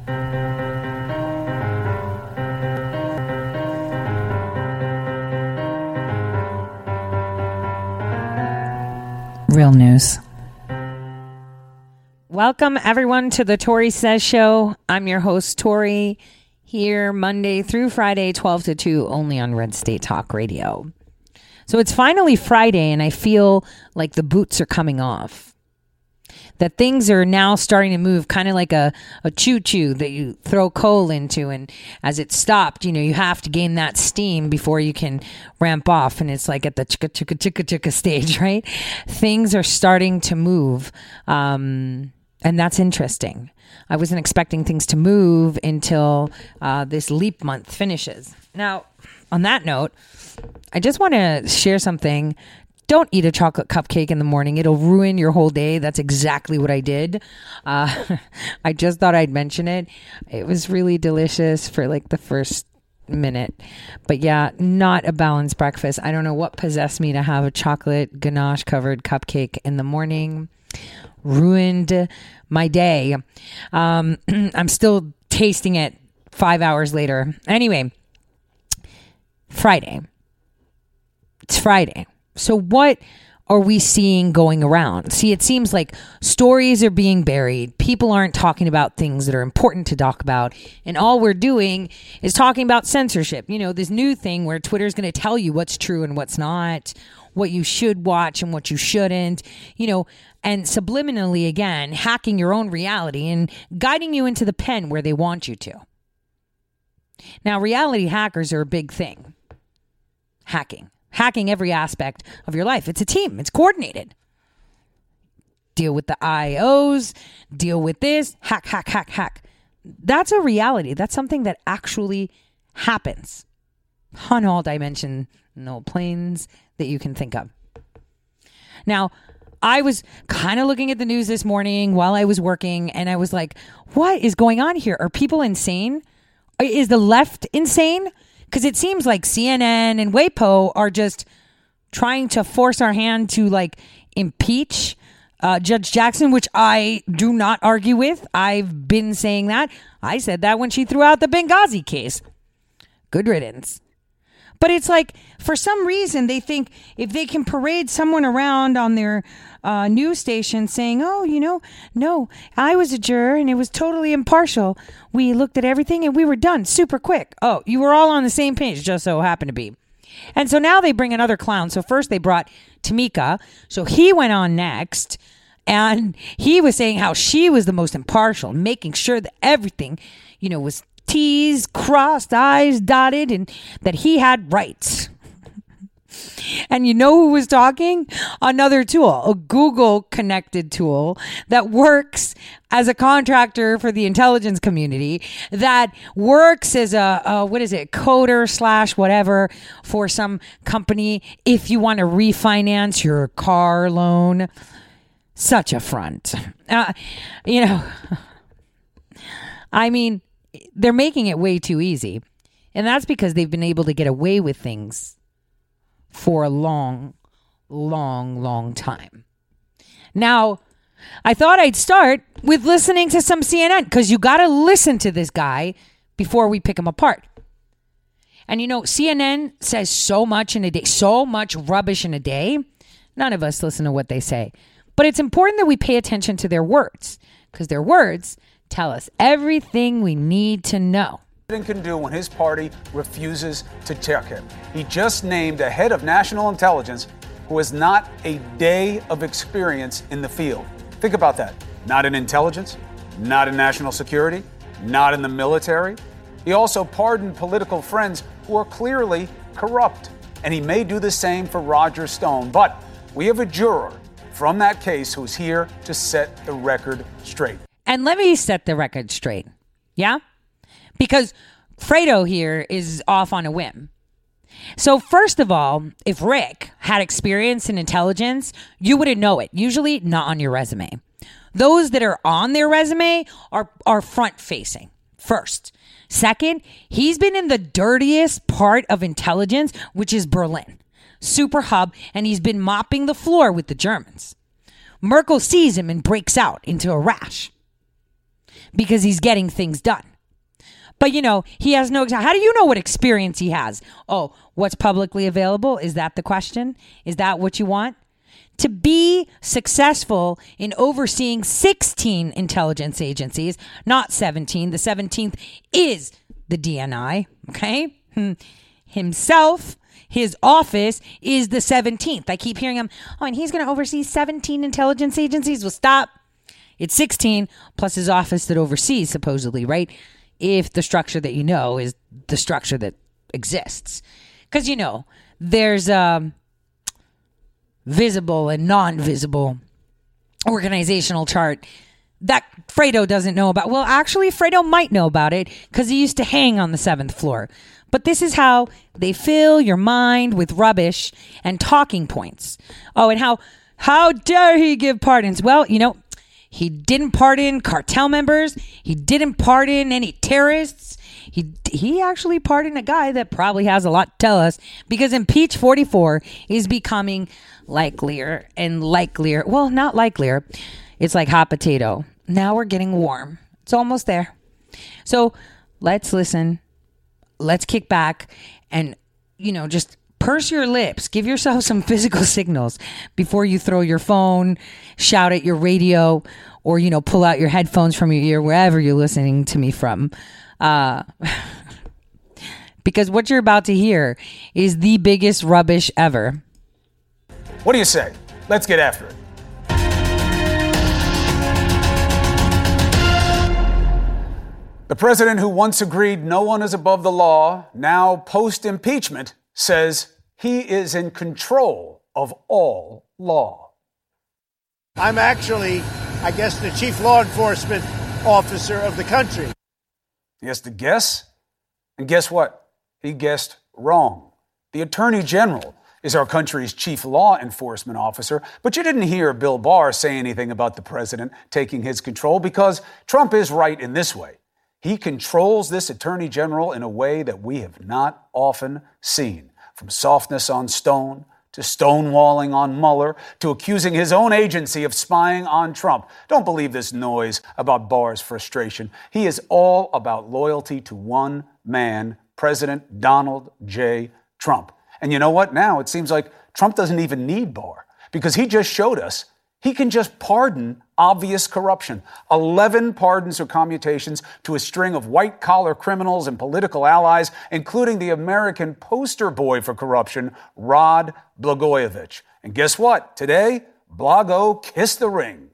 Real news. Welcome, everyone, to the Tori Says Show. I'm your host, Tori, here Monday through Friday, 12 to 2, only on Red State Talk Radio. So it's finally Friday, and I feel like the boots are coming off. That things are now starting to move, kind of like a choo-choo that you throw coal into, and as it stopped, you have to gain that steam before you can ramp off, and it's like at the chicka stage, right? Things are starting to move, and that's interesting. I wasn't expecting things to move until this leap month finishes. Now, on that note, I just want to share something. Don't eat a chocolate cupcake in the morning. It'll ruin your whole day. That's exactly what I did. I just thought I'd mention it. It was really delicious for like the first minute. But yeah, not a balanced breakfast. I don't know what possessed me to have a chocolate ganache covered cupcake in the morning. Ruined my day. I'm still tasting it 5 hours later. Anyway, Friday. It's Friday. So what are we seeing going around? See, it seems like stories are being buried. People aren't talking about things that are important to talk about. And all we're doing is talking about censorship. This new thing where Twitter's going to tell you what's true and what's not, what you should watch and what you shouldn't, and subliminally, again, hacking your own reality and guiding you into the pen where they want you to. Now, reality hackers are a big thing. Hacking every aspect of your life. It's a team. It's coordinated. Deal with the IOs. Deal with this. Hack. That's a reality. That's something that actually happens on all dimensional planes that you can think of. Now, I was kind of looking at the news this morning while I was working, and I was like, what is going on here? Are people insane? Is the left insane? Because it seems like CNN and WAPO are just trying to force our hand to impeach Judge Jackson, which I do not argue with. I've been saying that. I said that when she threw out the Benghazi case. Good riddance. But it's like, for some reason, they think if they can parade someone around on their news station saying, no, I was a juror and it was totally impartial. We looked at everything and we were done super quick. Oh, you were all on the same page, just so happened to be. And so now they bring another clown. So first they brought Tamika. So he went on next. And he was saying how she was the most impartial, making sure that everything, was T's crossed, I's dotted, and that he had rights. And you know who was talking? Another tool, a Google connected tool that works as a contractor for the intelligence community, that works as a coder / whatever for some company if you want to refinance your car loan. Such a front. I mean, they're making it way too easy. And that's because they've been able to get away with things for a long, long, long time. Now, I thought I'd start with listening to some CNN, because you got to listen to this guy before we pick him apart. And CNN says so much in a day, so much rubbish in a day. None of us listen to what they say. But it's important that we pay attention to their words, because their words tell us everything we need to know. Can do when his party refuses to check him. He just named a head of national intelligence who has not a day of experience in the field. Think about that. Not in intelligence, not in national security, not in the military. He also pardoned political friends who are clearly corrupt. And he may do the same for Roger Stone. But we have a juror from that case who's here to set the record straight. And let me set the record straight. Yeah? Because Fredo here is off on a whim. So first of all, if Rick had experience in intelligence, you wouldn't know it. Usually not on your resume. Those that are on their resume are front facing first. Second, he's been in the dirtiest part of intelligence, which is Berlin. Super hub, and he's been mopping the floor with the Germans. Merkel sees him and breaks out into a rash. because he's getting things done. But, he has no... How do you know what experience he has? Oh, what's publicly available? Is that the question? Is that what you want? To be successful in overseeing 16 intelligence agencies, not 17. The 17th is the DNI, okay? Himself, his office is the 17th. I keep hearing him, and he's going to oversee 17 intelligence agencies. Well, stop. It's 16 plus his office that oversees, supposedly, right? If the structure that is the structure that exists. Because, there's visible and non-visible organizational chart that Fredo doesn't know about. Well, actually, Fredo might know about it because he used to hang on the 7th floor. But this is how they fill your mind with rubbish and talking points. Oh, and how dare he give pardons? Well, he didn't pardon cartel members. He didn't pardon any terrorists. He actually pardoned a guy that probably has a lot to tell us, because Impeach 44 is becoming likelier and likelier. Well, not likelier. It's like hot potato. Now we're getting warm. It's almost there. So let's listen. Let's kick back and, just purse your lips. Give yourself some physical signals before you throw your phone, shout at your radio, or, pull out your headphones from your ear, wherever you're listening to me from. Because what you're about to hear is the biggest rubbish ever. What do you say? Let's get after it. The president who once agreed no one is above the law, now post-impeachment, says he is in control of all law. I'm actually, the chief law enforcement officer of the country. He has to guess, and guess what? He guessed wrong. The Attorney General is our country's chief law enforcement officer, but you didn't hear Bill Barr say anything about the president taking his control, because Trump is right in this way. He controls this Attorney General in a way that we have not often seen, from softness on Stone to stonewalling on Mueller to accusing his own agency of spying on Trump. Don't believe this noise about Barr's frustration. He is all about loyalty to one man, President Donald J. Trump. And you know what? Now it seems like Trump doesn't even need Barr, because he just showed us he can just pardon obvious corruption. 11 pardons or commutations to a string of white-collar criminals and political allies, including the American poster boy for corruption, Rod Blagojevich. And guess what? Today, Blago kissed the ring.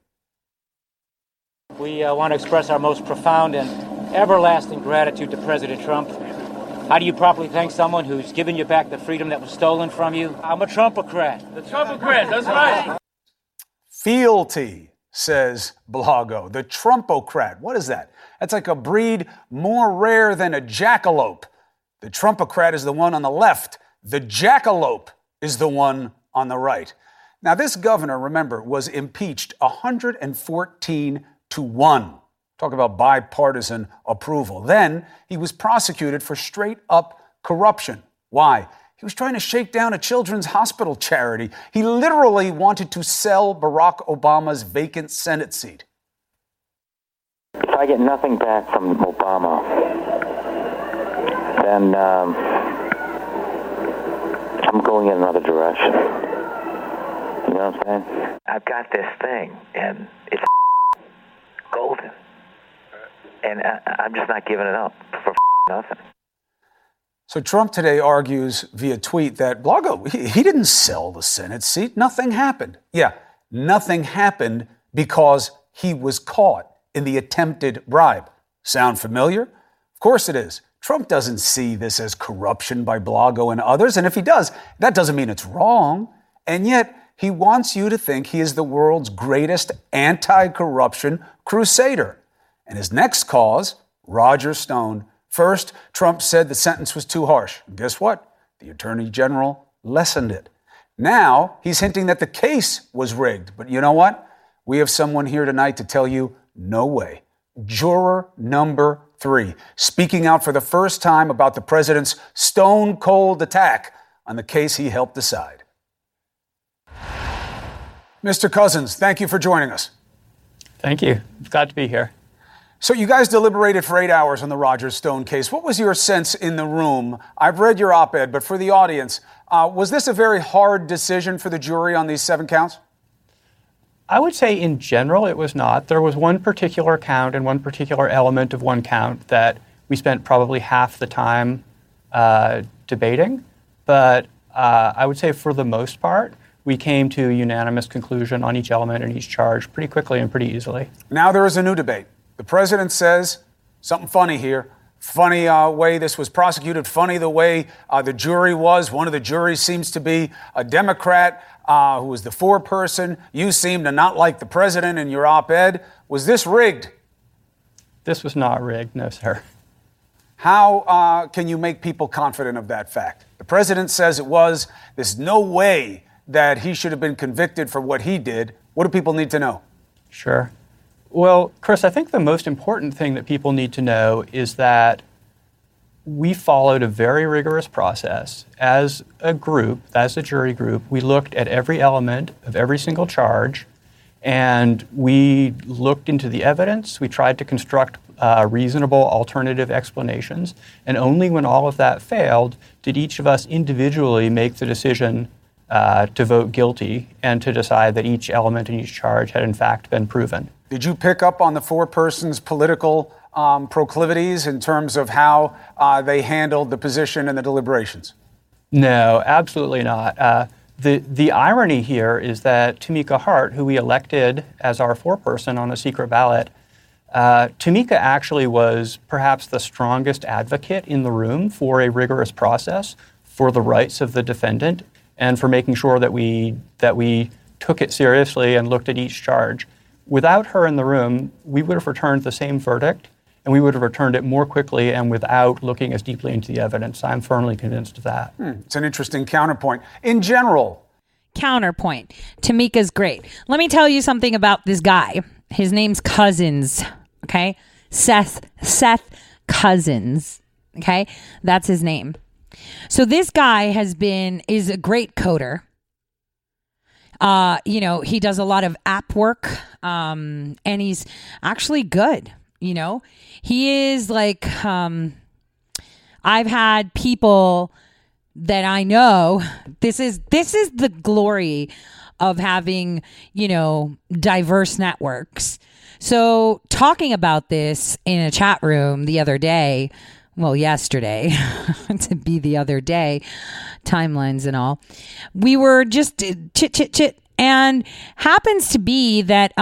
We want to express our most profound and everlasting gratitude to President Trump. How do you properly thank someone who's given you back the freedom that was stolen from you? I'm a Trumpocrat. The Trumpocrat, that's right. Fealty, says Blago. The Trumpocrat. What is that? That's like a breed more rare than a jackalope. The Trumpocrat is the one on the left. The jackalope is the one on the right. Now, this governor, remember, was impeached 114-1. Talk about bipartisan approval. Then he was prosecuted for straight-up corruption. Why? He was trying to shake down a children's hospital charity. He literally wanted to sell Barack Obama's vacant Senate seat. If I get nothing back from Obama, then I'm going in another direction. You know what I'm saying? I've got this thing, and it's golden. And I'm just not giving it up for nothing. So Trump today argues via tweet that Blago, he didn't sell the Senate seat. Nothing happened. Yeah, nothing happened because he was caught in the attempted bribe. Sound familiar? Of course it is. Trump doesn't see this as corruption by Blago and others. And if he does, that doesn't mean it's wrong. And yet he wants you to think he is the world's greatest anti-corruption crusader. And his next cause, Roger Stone. First, Trump said the sentence was too harsh. And guess what? The Attorney General lessened it. Now, he's hinting that the case was rigged. But you know what? We have someone here tonight to tell you, no way. Juror number 3, speaking out for the first time about the president's stone-cold attack on the case he helped decide. Mr. Cousins, thank you for joining us. Thank you. Glad to be here. So you guys deliberated for 8 hours on the Roger Stone case. What was your sense in the room? I've read your op-ed, but for the audience, was this a very hard decision for the jury on these 7 counts? I would say in general it was not. There was one particular count and one particular element of one count that we spent probably half the time debating. But I would say for the most part, we came to a unanimous conclusion on each element and each charge pretty quickly and pretty easily. Now there is a new debate. The president says something funny here. Funny way this was prosecuted. Funny the way the jury was. One of the juries seems to be a Democrat who was the foreperson. You seem to not like the president in your op-ed. Was this rigged? This was not rigged, no, sir. How can you make people confident of that fact? The president says it was. There's no way that he should have been convicted for what he did. What do people need to know? Sure. Well, Chris, I think the most important thing that people need to know is that we followed a very rigorous process. As a group, as a jury group, we looked at every element of every single charge, and we looked into the evidence. We tried to construct reasonable alternative explanations, and only when all of that failed did each of us individually make the decision to vote guilty and to decide that each element in each charge had in fact been proven. Did you pick up on the foreperson's political proclivities in terms of how they handled the position and the deliberations? No, absolutely not. The irony here is that Tamika Hart, who we elected as our foreperson on a secret ballot, Tamika actually was perhaps the strongest advocate in the room for a rigorous process, for the rights of the defendant, and for making sure that we took it seriously and looked at each charge. Without her in the room, we would have returned the same verdict, and we would have returned it more quickly and without looking as deeply into the evidence. I'm firmly convinced of that. It's an interesting counterpoint. In general. Counterpoint. Tamika's great. Let me tell you something about this guy. His name's Cousins, okay? Seth Cousins, okay? That's his name. So this guy is a great coder. He does a lot of app work, and he's actually good. He is like, I've had people that I know. This is the glory of having, diverse networks. So talking about this in a chat room the other day, yesterday, to be the other day, timelines and all, we were just chit. And happens to be that,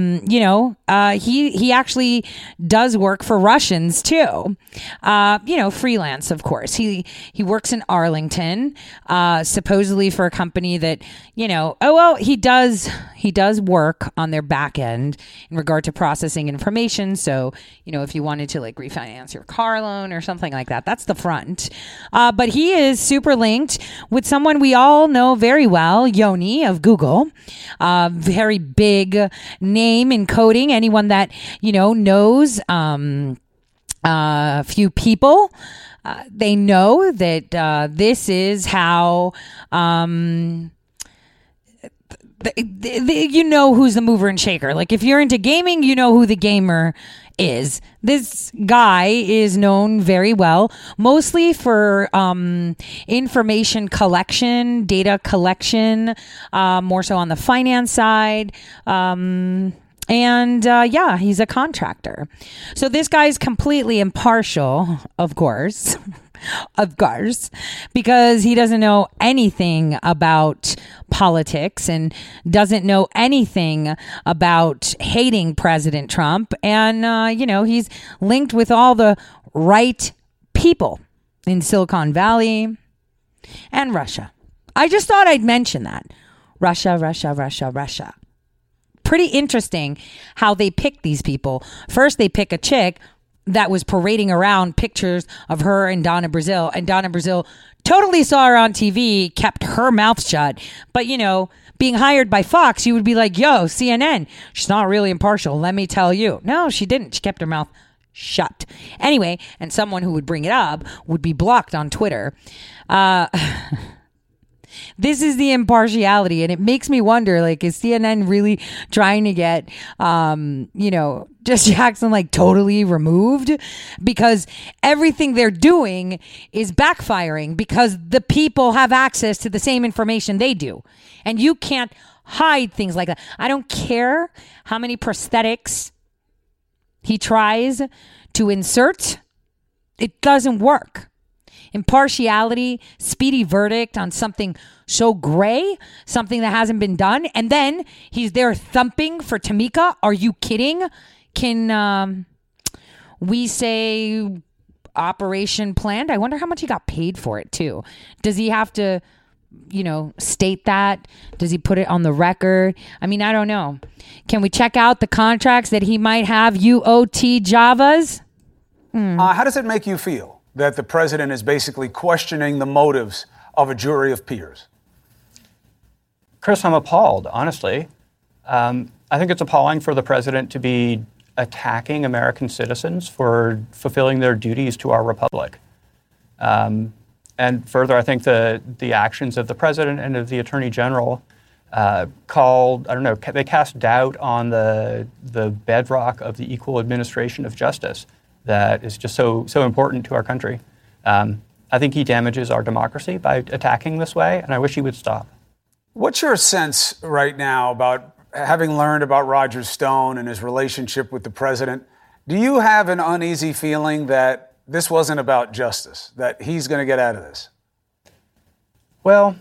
he actually does work for Russians too. Freelance, of course. He works in Arlington, supposedly for a company that, he does work on their back end in regard to processing information. So, if you wanted to like refinance your car loan or something like that, that's the front. But he is super linked with someone we all know very well, Yoni of Google. Very big name in coding. Anyone that, knows a few people, they know that this is how you know who's the mover and shaker. Like if you're into gaming, you know who the gamer is. This guy is known very well, mostly for information collection, data collection, more so on the finance side. He's a contractor. So this guy's completely impartial, of course. Because he doesn't know anything about politics and doesn't know anything about hating President Trump. And, he's linked with all the right people in Silicon Valley and Russia. I just thought I'd mention that. Russia. Pretty interesting how they pick these people. First, they pick a chick that was parading around pictures of her and Donna Brazile. And Donna Brazile totally saw her on TV, kept her mouth shut. But, being hired by Fox, you would be like, yo, CNN, she's not really impartial. Let me tell you. No, she didn't. She kept her mouth shut. Anyway, and someone who would bring it up would be blocked on Twitter. This is the impartiality. And it makes me wonder, like, is CNN really trying to get, Jesse Jackson, like, totally removed? Because everything they're doing is backfiring because the people have access to the same information they do. And you can't hide things like that. I don't care how many prosthetics he tries to insert. It doesn't work. Impartiality, speedy verdict on something so gray, something that hasn't been done. And then he's there thumping for Tamika. Are you kidding? Can we say operation planned? I wonder how much he got paid for it too. Does he have to, state that? Does he put it on the record? I mean, I don't know. Can we check out the contracts that he might have UOT Javas? How does it make you feel that the president is basically questioning the motives of a jury of peers? Chris, I'm appalled, honestly. I think it's appalling for the president to be attacking American citizens for fulfilling their duties to our republic. And further, I think the actions of the president and of the attorney general they cast doubt on the bedrock of the equal administration of justice that is just so important to our country. I think he damages our democracy by attacking this way, and I wish he would stop. What's your sense right now about having learned about Roger Stone and his relationship with the president? Do you have an uneasy feeling that this wasn't about justice, that he's going to get out of this? Well,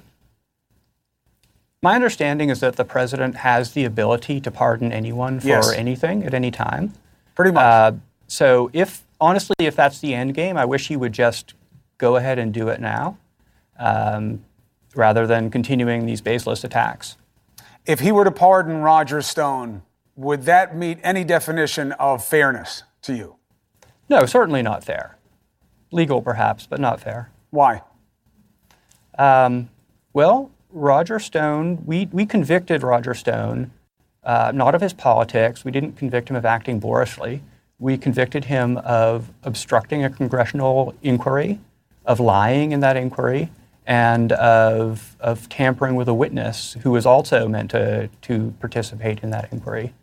my understanding is that the president has the ability to pardon anyone for anything at any time. Pretty much. So if that's the end game, I wish he would just go ahead and do it now, rather than continuing these baseless attacks. If he were to pardon Roger Stone, would that meet any definition of fairness to you? No, certainly not fair. Legal, perhaps, but not fair. Why? Well, Roger Stone, we convicted Roger Stone, not of his politics. We didn't convict him of acting boorishly. We convicted him of obstructing a congressional inquiry, of lying in that inquiry, and of tampering with a witness who was also meant to participate in that inquiry.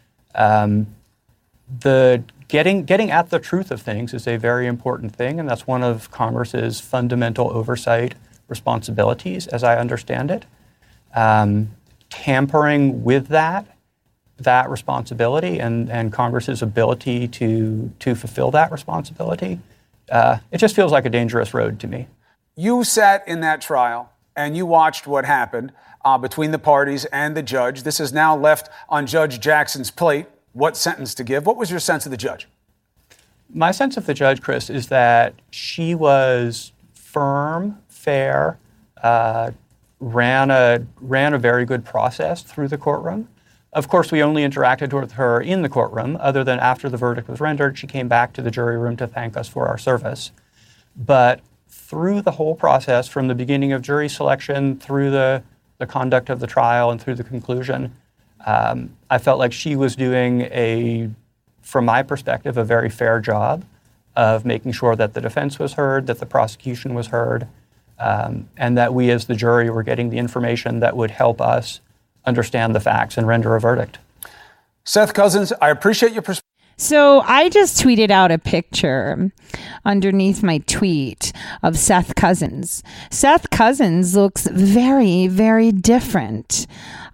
Getting at the truth of things is a very important thing, and that's one of Congress's fundamental oversight responsibilities, as I understand it. Tampering with that responsibility and Congress's ability to fulfill that responsibility, it just feels like a dangerous road to me. You sat in that trial and you watched what happened between the parties and the judge. This is now left on Judge Jackson's plate. What sentence to give? What was your sense of the judge? My sense of the judge, Chris, is that she was firm, fair, ran a very good process through the courtroom. Of course, we only interacted with her in the courtroom, other than after the verdict was rendered. She came back to the jury room to thank us for our service. But through the whole process, from the beginning of jury selection, through the conduct of the trial, and through the conclusion, I felt like she was doing from my perspective, a very fair job of making sure that the defense was heard, that the prosecution was heard, and that we as the jury were getting the information that would help us understand the facts and render a verdict. Seth Cousins, I appreciate your perspective. So I just tweeted out a picture underneath my tweet of Seth Cousins. Seth Cousins looks very, very different,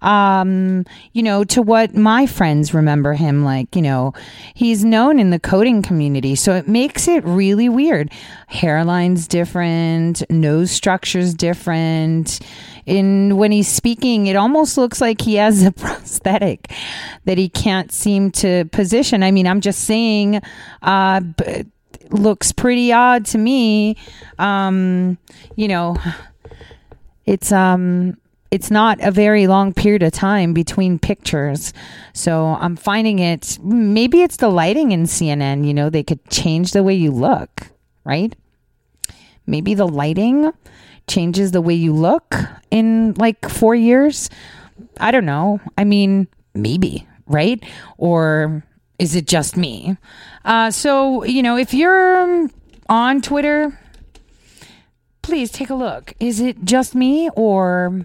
to what my friends remember him like. He's known in the coding community, so it makes it really weird. Hairline's different, nose structure's different. When he's speaking, it almost looks like he has a prosthetic that he can't seem to position. I mean, I'm just saying, looks pretty odd to me. It's not a very long period of time between pictures. So I'm finding maybe it's the lighting in CNN, they could change the way you look, right? Maybe the lighting changes the way you look in like 4 years. I don't know. I mean, maybe, right? Or is it just me? So, if you're on Twitter, please take a look. Is it just me, or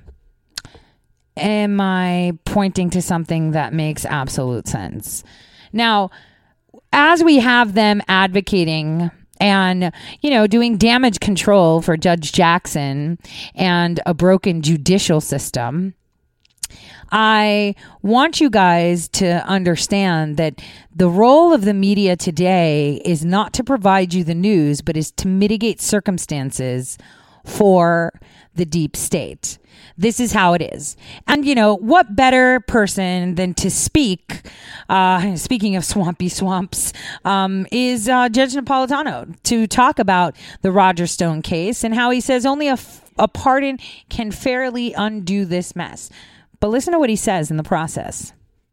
am I pointing to something that makes absolute sense? Now, as we have them advocating and, doing damage control for Judge Jackson and a broken judicial system, I want you guys to understand that the role of the media today is not to provide you the news, but is to mitigate circumstances for the deep state. This is how it is. And, what better person than to speak, speaking of swampy swamps, is Judge Napolitano to talk about the Roger Stone case and how he says only a pardon can fairly undo this mess. But listen to what he says in the process.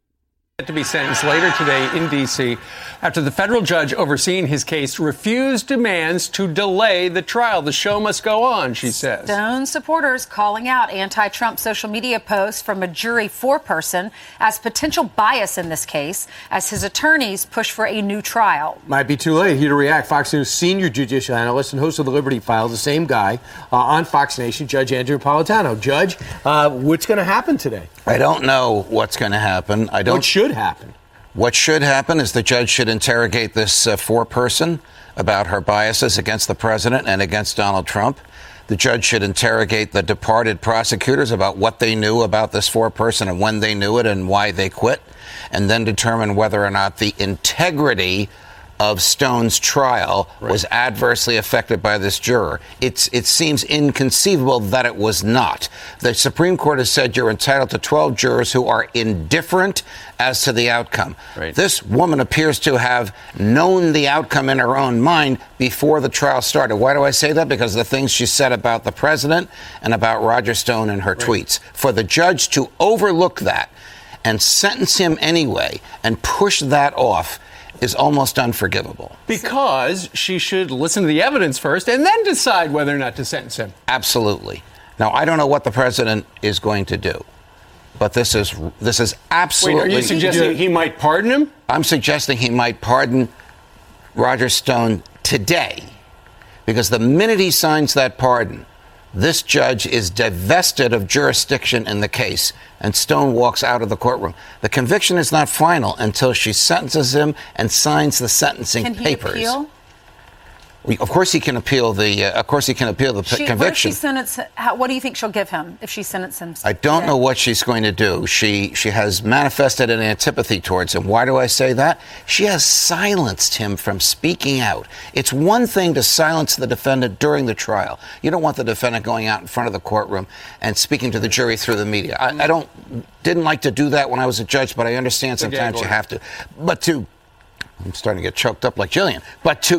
To be sentenced later today in D.C. after the federal judge overseeing his case refused demands to delay the trial. The show must go on, she says. Stone supporters calling out anti-Trump social media posts from a jury foreperson as potential bias in this case as his attorneys push for a new trial. Might be too late. Here to react, Fox News senior judicial analyst and host of the Liberty Files, the same guy on Fox Nation, Judge Andrew Napolitano. Judge, what's going to happen today? I don't know what's going to happen. What should happen? What should happen is the judge should interrogate this foreperson about her biases against the president and against Donald Trump. The judge should interrogate the departed prosecutors about what they knew about this foreperson and when they knew it and why they quit, and then determine whether or not the integrity of Stone's trial was adversely affected by this juror. It seems inconceivable that it was not. The Supreme Court has said you're entitled to 12 jurors who are indifferent as to the outcome. Right. This woman appears to have known the outcome in her own mind before the trial started. Why do I say that? Because of the things she said about the president and about Roger Stone in her tweets. For the judge to overlook that and sentence him anyway and push that off is almost unforgivable. Because she should listen to the evidence first and then decide whether or not to sentence him. Absolutely. Now, I don't know what the president is going to do, but this is absolutely... Wait, are you suggesting he might pardon him? I'm suggesting he might pardon Roger Stone today, because the minute he signs that pardon, this judge is divested of jurisdiction in the case, and Stone walks out of the courtroom. The conviction is not final until she sentences him and signs the sentencing papers. Can he appeal? Of course he can appeal the. Conviction. What if she what do you think she'll give him if she sentences him? I don't know what she's going to do. She has manifested an antipathy towards him. Why do I say that? She has silenced him from speaking out. It's one thing to silence the defendant during the trial. You don't want the defendant going out in front of the courtroom and speaking to the jury through the media. I didn't like to do that when I was a judge, but I understand sometimes you have to. But I'm starting to get choked up like Jillian. But to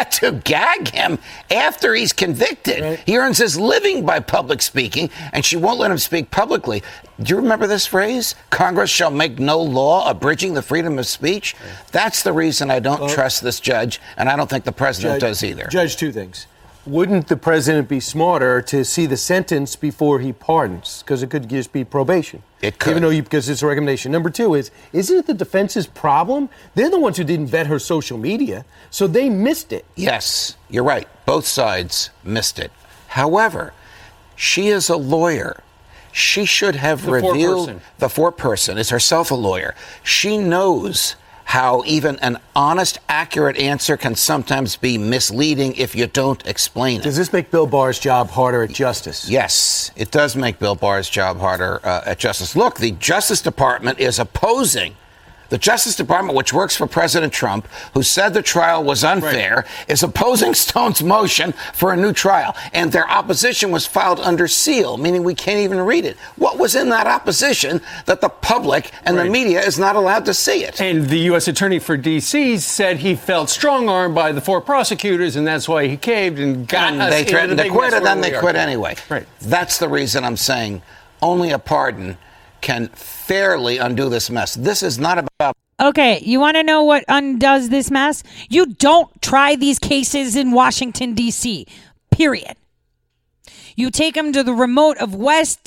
gag him after he's convicted, right. He earns his living by public speaking, and she won't let him speak publicly. Do you remember this phrase? Congress shall make no law abridging the freedom of speech. Right. That's the reason I don't trust this judge, and I don't think the president does either. Judge, two things. Wouldn't the president be smarter to see the sentence before he pardons? Because it could just be probation. It could. Even though because it's a recommendation. Number two isn't it the defense's problem? They're the ones who didn't vet her social media, so they missed it. Yes, you're right. Both sides missed it. However, she is a lawyer. She should have revealed... The foreperson is herself a lawyer. She knows how even an honest, accurate answer can sometimes be misleading if you don't explain it. Does this make Bill Barr's job harder at justice? Yes, it does make Bill Barr's job harder at justice. Look, the Justice Department is opposing. The Justice Department, which works for President Trump, who said the trial was unfair, is opposing Stone's motion for a new trial. And their opposition was filed under seal, meaning we can't even read it. What was in that opposition that the public and the media is not allowed to see it? And the U.S. Attorney for D.C. said he felt strong-armed by the four prosecutors, and that's why he caved and got us. They threatened to quit, and then they quit anyway. Right. That's the reason I'm saying only a pardon can fairly undo this mess. This is not about... Okay, you want to know what undoes this mess? You don't try these cases in Washington, D.C., period. You take them to the remote of West,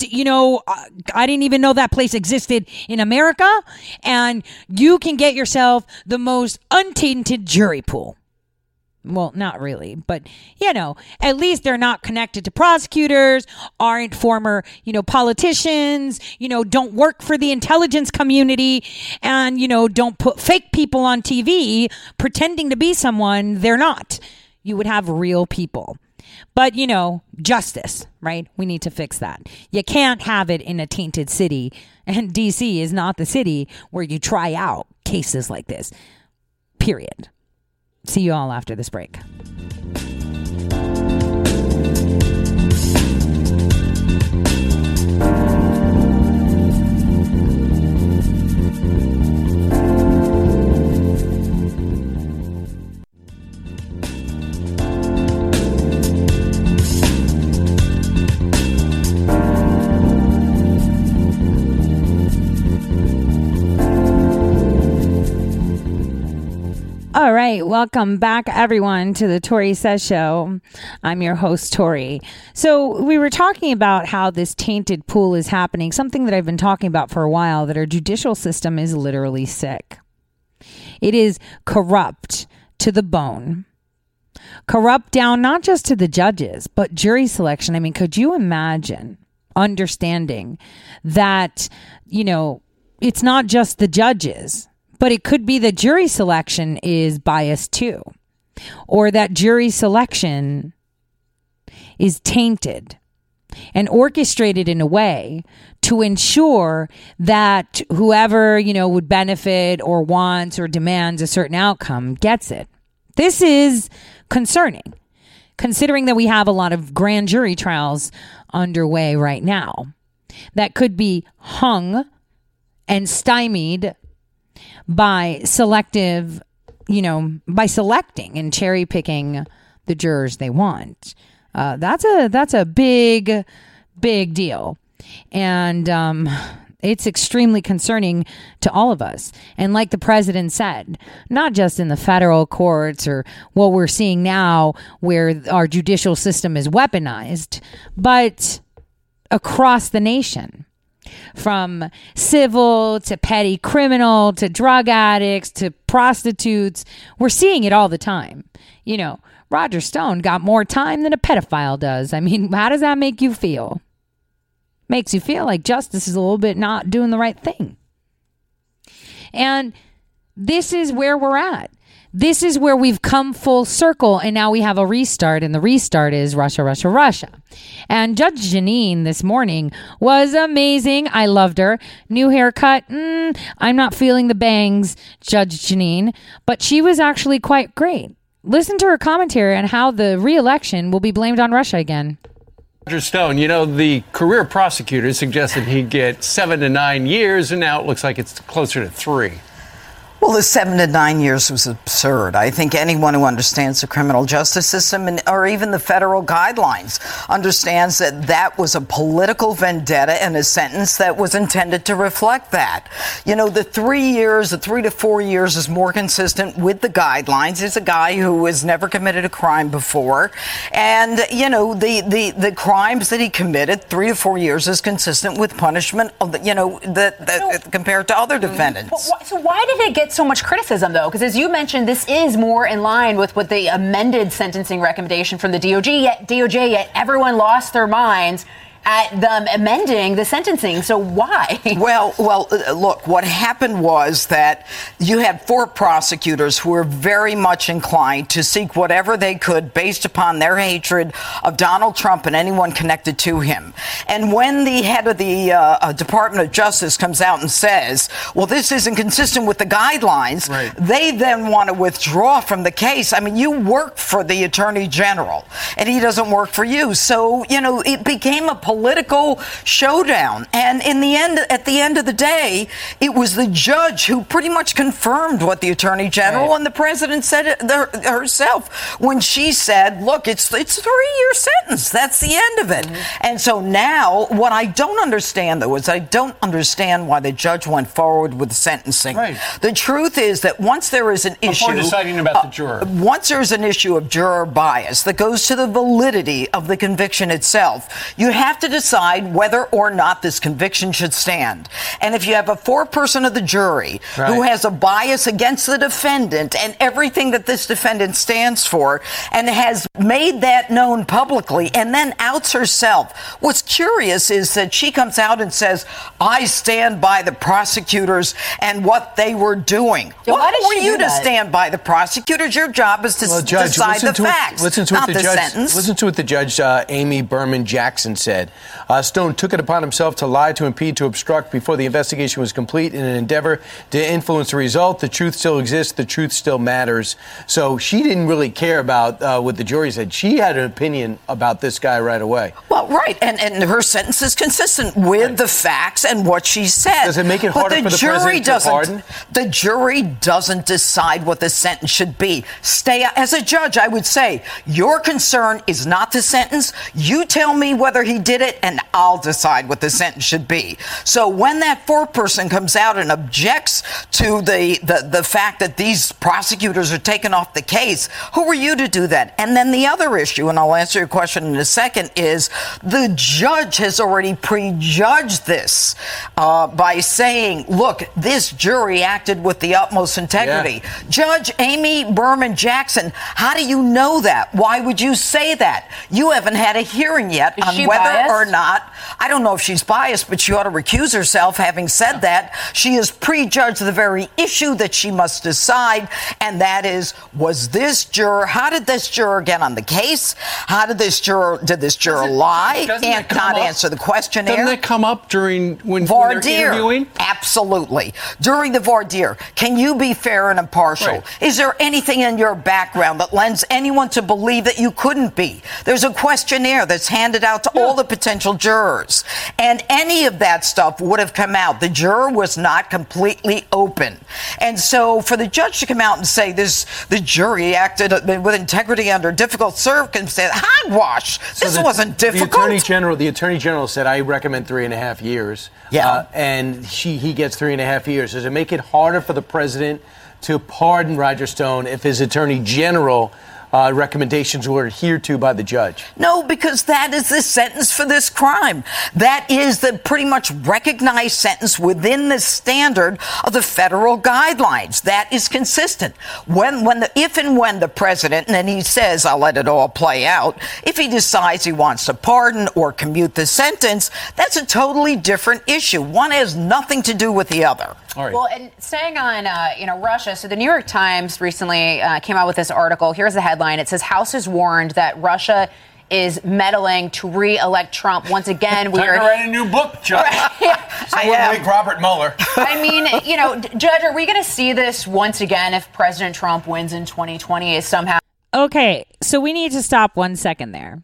I didn't even know that place existed in America, and you can get yourself the most untainted jury pool. Well, not really, but, at least they're not connected to prosecutors, aren't former, politicians, don't work for the intelligence community, and, don't put fake people on TV pretending to be someone they're not. You would have real people. But, justice, right? We need to fix that. You can't have it in a tainted city, and D.C. is not the city where you try out cases like this, period. See you all after this break. All right, welcome back, everyone, to the Tori Says Show. I'm your host, Tori. So we were talking about how this tainted pool is happening, something that I've been talking about for a while, that our judicial system is literally sick. It is corrupt to the bone. Corrupt down not just to the judges, but jury selection. I mean, could you imagine understanding that, it's not just the judges, but it could be that jury selection is biased too, or that jury selection is tainted and orchestrated in a way to ensure that whoever, would benefit or wants or demands a certain outcome gets it. This is concerning, considering that we have a lot of grand jury trials underway right now that could be hung and stymied by selecting and cherry picking the jurors they want. That's a big deal. And it's extremely concerning to all of us. And like the president said, not just in the federal courts or what we're seeing now where our judicial system is weaponized, but across the nation. From civil to petty criminal to drug addicts to prostitutes. We're seeing it all the time. Roger Stone got more time than a pedophile does. I mean, how does that make you feel? Makes you feel like justice is a little bit not doing the right thing. And this is where we're at. This is where we've come full circle, and now we have a restart, and the restart is Russia, Russia, Russia. And Judge Jeanine this morning was amazing. I loved her. New haircut. I'm not feeling the bangs, Judge Jeanine, but she was actually quite great. Listen to her commentary on how the re-election will be blamed on Russia again. Roger Stone, the career prosecutor suggested he'd get 7 to 9 years, and now it looks like it's closer to 3. Well, the 7 to 9 years was absurd. I think anyone who understands the criminal justice system or even the federal guidelines understands that that was a political vendetta and a sentence that was intended to reflect that. The 3 years, the 3 to 4 years is more consistent with the guidelines. He's a guy who has never committed a crime before. And, the crimes that he committed, 3 to 4 years is consistent with punishment, compared to other defendants. So why did it get so much criticism, though? Because as you mentioned, this is more in line with what the amended sentencing recommendation from the DOJ, yet everyone lost their minds at them amending the sentencing. So why? Well, look, what happened was that you had 4 prosecutors who were very much inclined to seek whatever they could based upon their hatred of Donald Trump and anyone connected to him. And when the head of the Department of Justice comes out and says, well, this isn't consistent with the guidelines, right, they then want to withdraw from the case. I mean, you work for the Attorney General and he doesn't work for you. So, it became a political showdown. And at the end of the day, it was the judge who pretty much confirmed what the Attorney General and the president said it herself when she said, look, it's a 3-year sentence. That's the end of it. Mm-hmm. And so now what I don't understand, though, is I don't understand why the judge went forward with the sentencing. Right. The truth is that once there is an issue... Before deciding about the juror. Once there's an issue of juror bias that goes to the validity of the conviction itself, you have to decide whether or not this conviction should stand. And if you have a foreperson of the jury who has a bias against the defendant and everything that this defendant stands for and has made that known publicly and then outs herself, what's curious is that she comes out and says, I stand by the prosecutors and what they were doing. Yeah, what were you to stand by the prosecutors? Your job is to decide the facts, not the sentence. Listen to what the judge, Amy Berman Jackson, said. Stone took it upon himself to lie, to impede, to obstruct before the investigation was complete in an endeavor to influence the result. The truth still exists. The truth still matters. So she didn't really care about what the jury said. She had an opinion about this guy right away. Well, right. And her sentence is consistent with the facts and what she said. Does it make it harder for the president to pardon? The jury doesn't decide what the sentence should be. As a judge, I would say, your concern is not the sentence. You tell me whether he did it, and I'll decide what the sentence should be. So when that foreperson comes out and objects to the fact that these prosecutors are taken off the case, who are you to do that? And then the other issue, and I'll answer your question in a second, is the judge has already prejudged this by saying, look, this jury acted with the utmost integrity. Yeah. Judge Amy Berman Jackson, how do you know that? Why would you say that? You haven't had a hearing yet on whether or not, I don't know if she's biased, but she ought to recuse herself. Having said that, she has prejudged the very issue that she must decide, and that is, was this juror, how did this juror get on the case? Did this juror lie and not answer the questionnaire? Doesn't that come up during when they're interviewing? Absolutely. During the voir dire, can you be fair and impartial? Right. Is there anything in your background that lends anyone to believe that you couldn't be? There's a questionnaire that's handed out to all the potential jurors, and any of that stuff would have come out. The juror was not completely open. And so for the judge to come out and say the jury acted with integrity under difficult circumstances, hogwash. This wasn't difficult. The attorney general said, I recommend 3.5 years. Yeah. And he gets 3.5 years. Does it make it harder for the president to pardon Roger Stone if his attorney general recommendations were adhered to by the judge? No, because that is the sentence for this crime. That is the pretty much recognized sentence within the standard of the federal guidelines. That is consistent. If and when the president, and then he says, I'll let it all play out, if he decides he wants to pardon or commute the sentence, that's a totally different issue. One has nothing to do with the other. All right. Well, and staying on, Russia. So the New York Times recently came out with this article. Here's the headline. It says, House has warned that Russia is meddling to re-elect Trump once again. We're write a new book, Judge. Like Robert Mueller. I mean, Judge, are we going to see this once again if President Trump wins in 2020? Is somehow okay? So we need to stop 1 second there.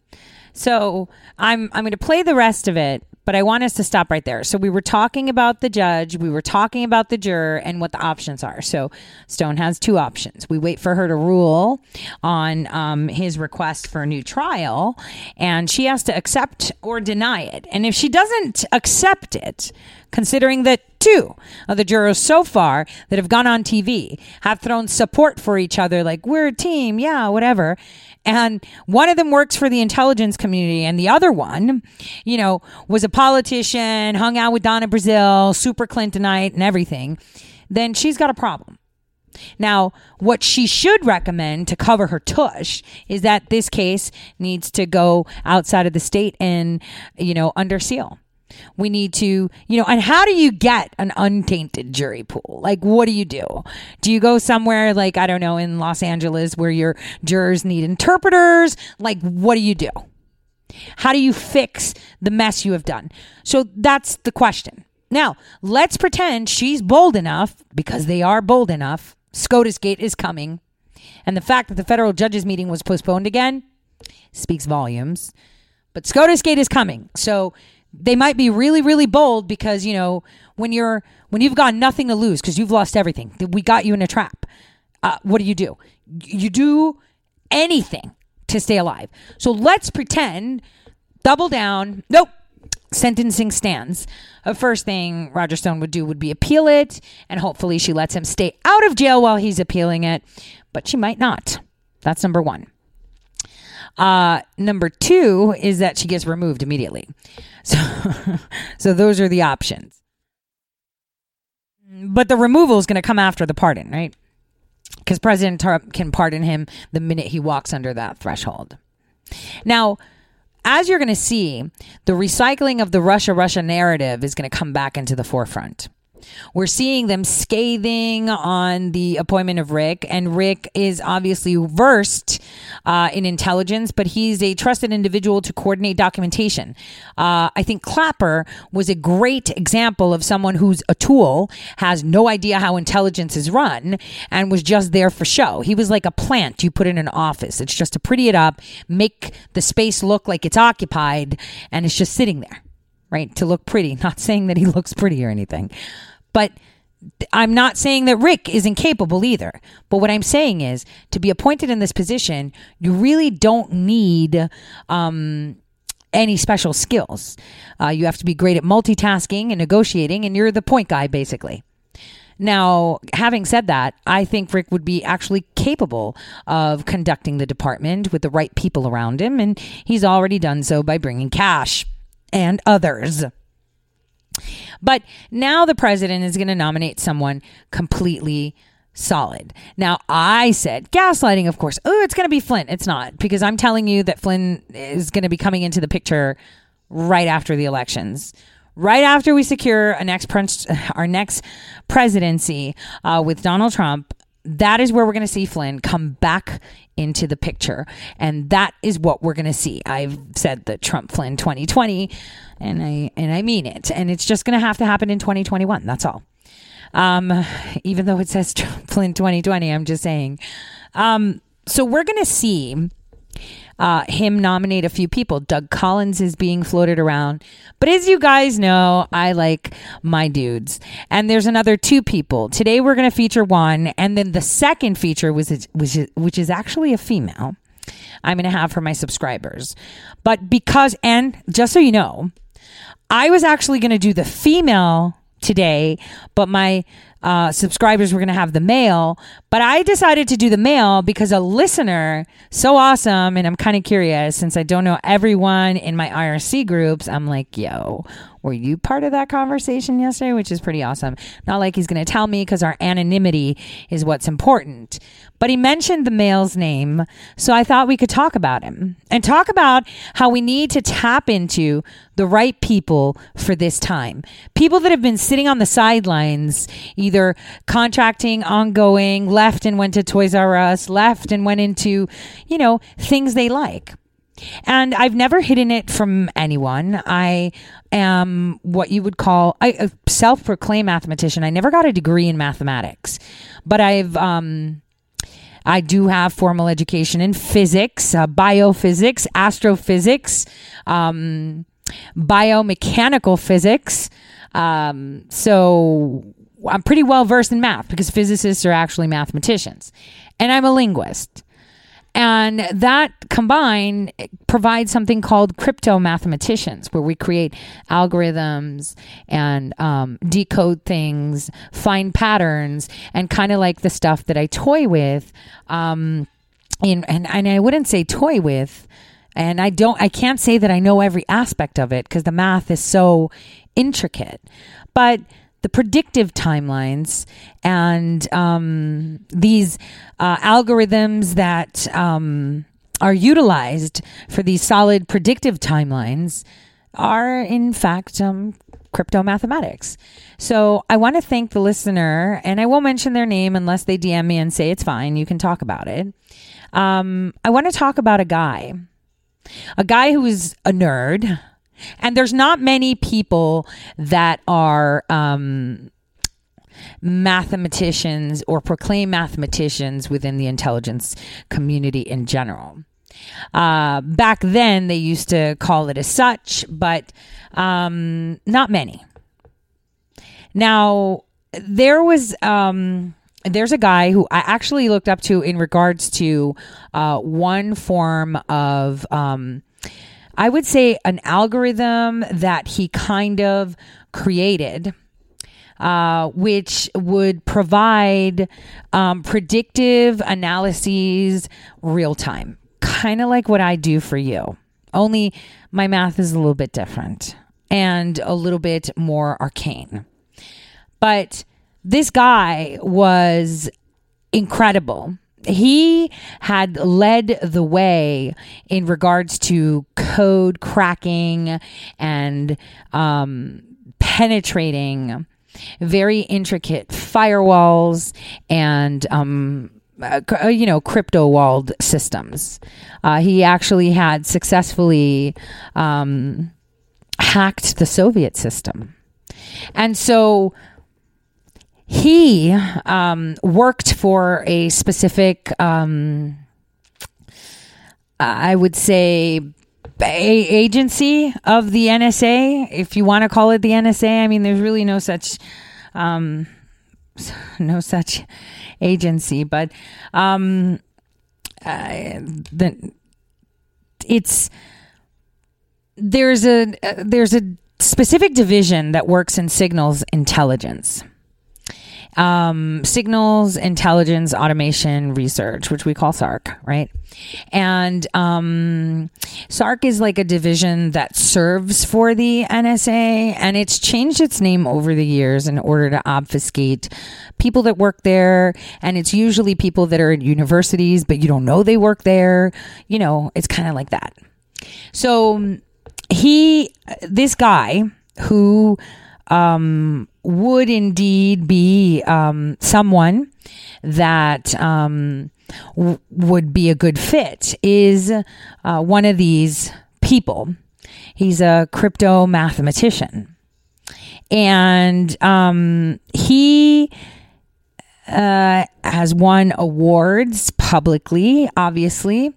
So I'm going to play the rest of it, but I want us to stop right there. So we were talking about the judge, we were talking about the juror, and what the options are. So Stone has two options. We wait for her to rule on his request for a new trial, and she has to accept or deny it. And if she doesn't accept it, considering that two of the jurors so far that have gone on TV have thrown support for each other, like, we're a team, yeah, whatever. And one of them works for the intelligence community, and the other one, was a politician, hung out with Donna Brazile, super Clintonite and everything, then she's got a problem. Now, what she should recommend to cover her tush is that this case needs to go outside of the state and, under seal. We need to, and how do you get an untainted jury pool? Like, what do you do? Do you go somewhere like, I don't know, in Los Angeles where your jurors need interpreters? Like, what do you do? How do you fix the mess you have done? So that's the question. Now, let's pretend she's bold enough, because they are bold enough. SCOTUS Gate is coming. And the fact that the federal judges meeting was postponed again speaks volumes. But SCOTUS Gate is coming. So they might be really, really bold because, when you've got nothing to lose because you've lost everything, we got you in a trap. What do? You do anything to stay alive. So let's pretend, double down. Nope. Sentencing stands. First thing Roger Stone would do would be appeal it, and hopefully she lets him stay out of jail while he's appealing it, but she might not. That's number one. Number 2 is that she gets removed immediately. So those are the options. But the removal is going to come after the pardon, right? Because President Trump can pardon him the minute he walks under that threshold. Now, as you're going to see, the recycling of the Russia narrative is going to come back into the forefront. We're seeing them scathing on the appointment of Rick, and Rick is obviously versed in intelligence, but he's a trusted individual to coordinate documentation. I think Clapper was a great example of someone who's a tool, has no idea how intelligence is run, and was just there for show. He was like a plant you put in an office. It's just to pretty it up, make the space look like it's occupied, and it's just sitting there, right? To look pretty. Not saying that he looks pretty or anything. But I'm not saying that Rick is incapable either. But what I'm saying is, to be appointed in this position, you really don't need any special skills. You have to be great at multitasking and negotiating, and you're the point guy, basically. Now, having said that, I think Rick would be actually capable of conducting the department with the right people around him, and he's already done so by bringing Cash and others. But now the president is going to nominate someone completely solid. Now, I said gaslighting, of course. Oh, it's going to be Flynn. It's not, because I'm telling you that Flynn is going to be coming into the picture right after the elections. Right after we secure our next presidency with Donald Trump, that is where we're going to see Flynn come back into the picture. And that is what we're going to see. I've said the Trump-Flynn 2020, and I mean it. And it's just going to have to happen in 2021. That's all. Even though it says Trump-Flynn 2020, I'm just saying. So we're going to see him nominate a few people. Doug Collins is being floated around. But as you guys know, I like my dudes. And there's another 2 people. Today we're going to feature one. And then the second feature, which is actually a female, I'm going to have for my subscribers. But and just so you know, I was actually going to do the female today, but my subscribers were going to have the male. But I decided to do the male because a listener, so awesome, and I'm kind of curious, since I don't know everyone in my IRC groups, I'm like, yo, were you part of that conversation yesterday? Which is pretty awesome. Not like he's going to tell me, because our anonymity is what's important. But he mentioned the male's name, so I thought we could talk about him and talk about how we need to tap into the right people for this time. People that have been sitting on the sidelines, either contracting, ongoing, left and went to Toys R Us, left and went into, things they like. And I've never hidden it from anyone. I am what you would call a self-proclaimed mathematician. I never got a degree in mathematics, but I do have formal education in physics, biophysics, astrophysics, biomechanical physics. So I'm pretty well versed in math, because physicists are actually mathematicians, and I'm a linguist. And that combined provides something called crypto mathematicians, where we create algorithms and decode things, find patterns, and kind of like the stuff that I toy with. And I wouldn't say toy with, and I can't say that I know every aspect of it, because the math is so intricate. But the predictive timelines and these algorithms that are utilized for these solid predictive timelines are, in fact, crypto mathematics. So I want to thank the listener, and I won't mention their name unless they DM me and say it's fine. You can talk about it. I want to talk about a guy who is a nerd. And there's not many people that are mathematicians or proclaim mathematicians within the intelligence community in general. Back then, they used to call it as such, but not many. Now, there's a guy who I actually looked up to in regards to one form of I would say an algorithm that he kind of created, which would provide predictive analyses real time. kind of like what I do for you, only my math is a little bit different and a little bit more arcane. But this guy was incredible. He had led the way in regards to code cracking and penetrating very intricate firewalls and crypto walled systems. He actually had successfully hacked the Soviet system. And so he worked for a specific, I would say, agency of the NSA, if you want to call it the NSA. I mean, there's really no such agency, but there's a specific division that works in signals intelligence. Signals Intelligence Automation Research, which we call SARC, right? And SARC is like a division that serves for the NSA, and it's changed its name over the years in order to obfuscate people that work there. And it's usually people that are at universities, but you don't know they work there. You know, it's kind of like that. So this guy who would indeed be someone that would be a good fit is one of these people. He's a crypto mathematician, and he has won awards publicly, obviously.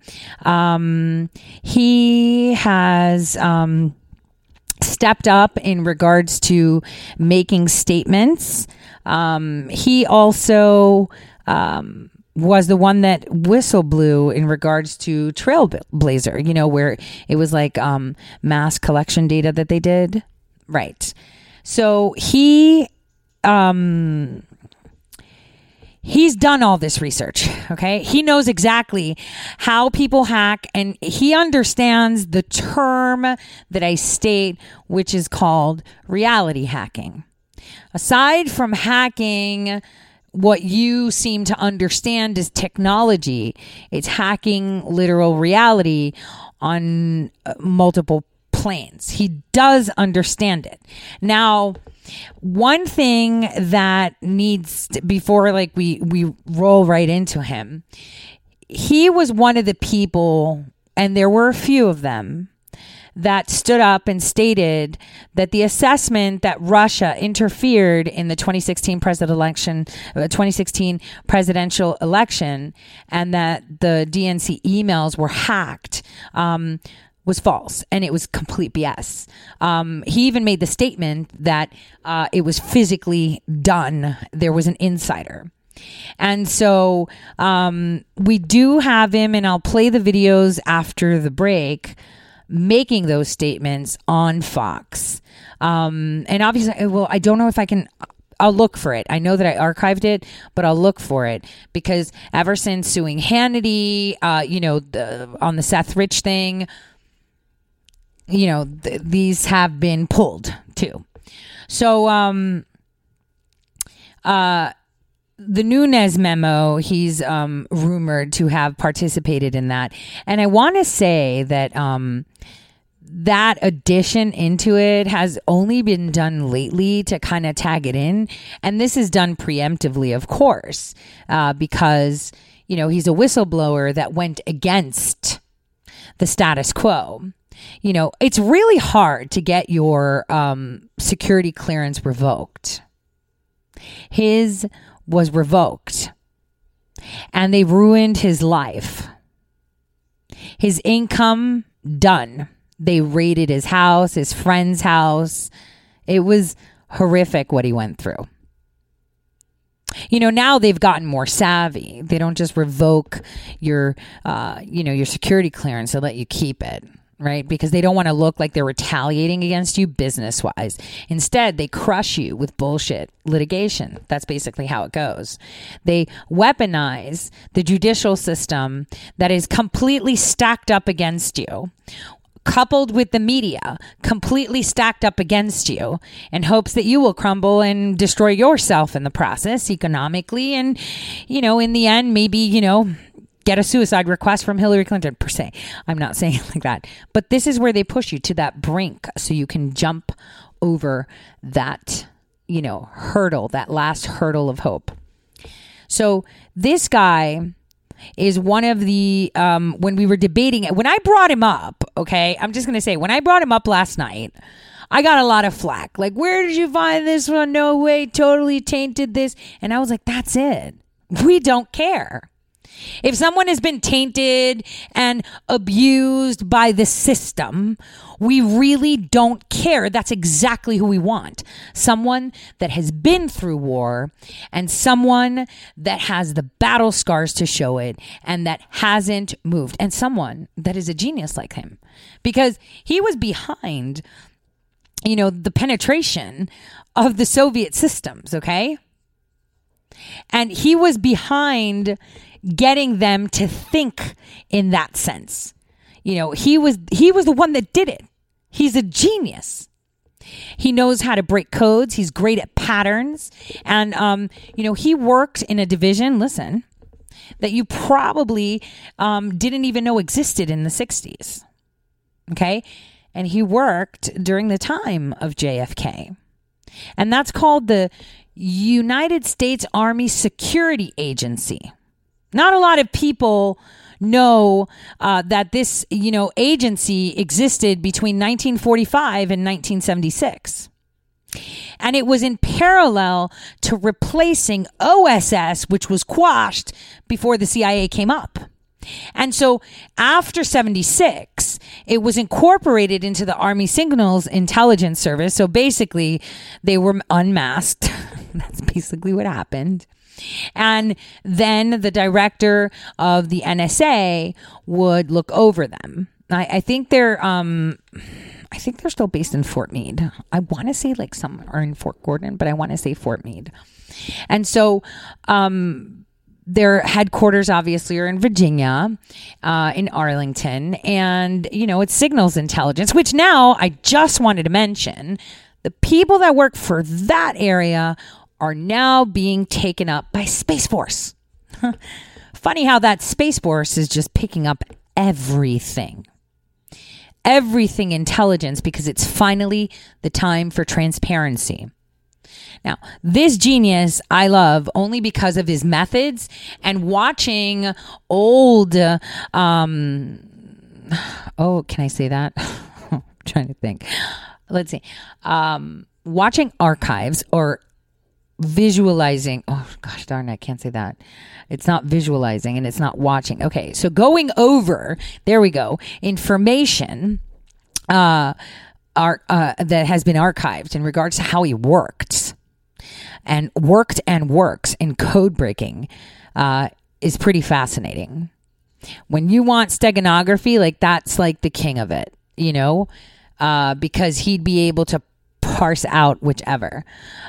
He has stepped up in regards to making statements. He also was the one that whistle blew in regards to Trailblazer, you know, where it was like mass collection data that they did. Right. So he's done all this research, okay? He knows exactly how people hack, and he understands the term that I state, which is called reality hacking. Aside from hacking what you seem to understand as technology, it's hacking literal reality on multiple planes. He does understand it. Now, one thing that needs to, before like we roll right into him, he was one of the people, and there were a few of them, that stood up and stated that the assessment that Russia interfered in the 2016 presidential election and that the DNC emails were hacked was false, and it was complete BS. He even made the statement that it was physically done. There was an insider. And so we do have him, and I'll play the videos after the break, making those statements on Fox. And obviously, well, I don't know if I can... I'll look for it. I know that I archived it, but I'll look for it, because ever since suing Hannity, on the Seth Rich thing, these have been pulled too. So, the Nunes memo, he's rumored to have participated in that. And I want to say that that addition into it has only been done lately to kind of tag it in. And this is done preemptively, of course, because, he's a whistleblower that went against the status quo. It's really hard to get your security clearance revoked. His was revoked, and they ruined his life. His income, done. They raided his house, his friend's house. It was horrific what he went through. Now they've gotten more savvy. They don't just revoke your security clearance. They let you keep it. right? Because they don't want to look like they're retaliating against you business-wise. Instead, they crush you with bullshit litigation. That's basically how it goes. They weaponize the judicial system that is completely stacked up against you, coupled with the media completely stacked up against you, in hopes that you will crumble and destroy yourself in the process economically. And, in the end, maybe, get a suicide request from Hillary Clinton, per se. I'm not saying it like that. But this is where they push you to that brink so you can jump over that, hurdle, that last hurdle of hope. So this guy is one of the, when we were debating it, when I brought him up, okay, I'm just going to say, when I brought him up last night, I got a lot of flack. Like, where did you find this one? No way, totally tainted this. And I was like, that's it. We don't care. If someone has been tainted and abused by the system, we really don't care. That's exactly who we want. Someone that has been through war and someone that has the battle scars to show it and that hasn't moved, and someone that is a genius like him, because he was behind, the penetration of the Soviet systems, okay? And he was behind getting them to think in that sense. He was the one that did it. He's a genius. He knows how to break codes. He's great at patterns. And, he worked in a division, listen, that you probably didn't even know existed in the 60s. Okay? And he worked during the time of JFK. And that's called the United States Army Security Agency. Not a lot of people know that this, agency existed between 1945 and 1976. And it was in parallel to replacing OSS, which was quashed before the CIA came up. And so after 76, it was incorporated into the Army Signals Intelligence Service. So basically, they were unmasked. That's basically what happened. And then the director of the NSA would look over them. I think they're still based in Fort Meade. I want to say like some are in Fort Gordon, but I want to say Fort Meade. And so their headquarters obviously are in Virginia, in Arlington, and it's signals intelligence, which now I just wanted to mention the people that work for that area are now being taken up by Space Force. Funny how that Space Force is just picking up everything intelligence, because it's finally the time for transparency. Now, this genius I love only because of his methods, and watching old, can I say that? I'm trying to think. Let's see. Watching archives or visualizing. Oh, gosh darn, I can't say that. It's not visualizing and it's not watching. Okay, so going over, there we go, information that has been archived in regards to how he worked and works in code breaking is pretty fascinating. When you want steganography, like that's like the king of it, because he'd be able to parse out whichever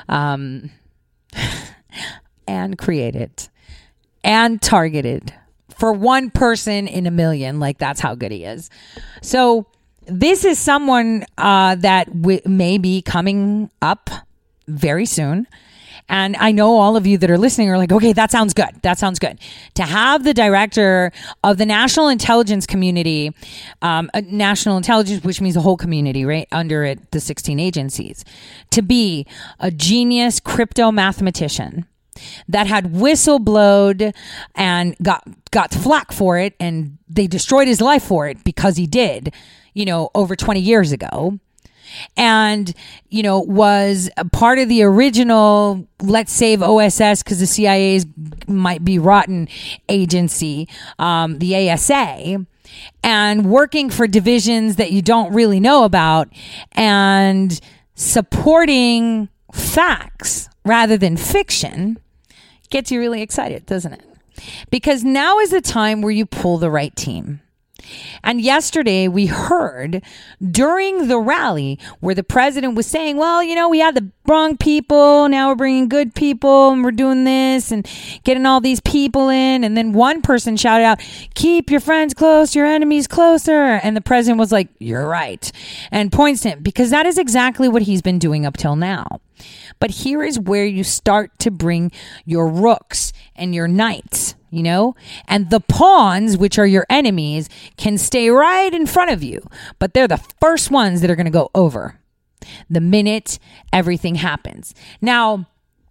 and create it and target it for one person in a million. Like that's how good he is. So this is someone that may be coming up very soon. And I know all of you that are listening are like, okay, that sounds good. That sounds good. To have the director of the national intelligence community, national intelligence, which means the whole community, right, under it, the 16 agencies, to be a genius crypto mathematician that had whistleblowed and got flack for it, and they destroyed his life for it because he did, over 20 years ago. And, was a part of the original Let's Save OSS because the CIA's might be rotten agency, the ASA, and working for divisions that you don't really know about and supporting facts rather than fiction gets you really excited, doesn't it? Because now is the time where you pull the right team. And yesterday we heard during the rally where the president was saying, well, we had the wrong people. Now we're bringing good people and we're doing this and getting all these people in. And then one person shouted out, keep your friends close, your enemies closer. And the president was like, you're right. And points to him because that is exactly what he's been doing up till now. But here is where you start to bring your rooks and your knights, and the pawns, which are your enemies, can stay right in front of you. But they're the first ones that are going to go over the minute everything happens. Now,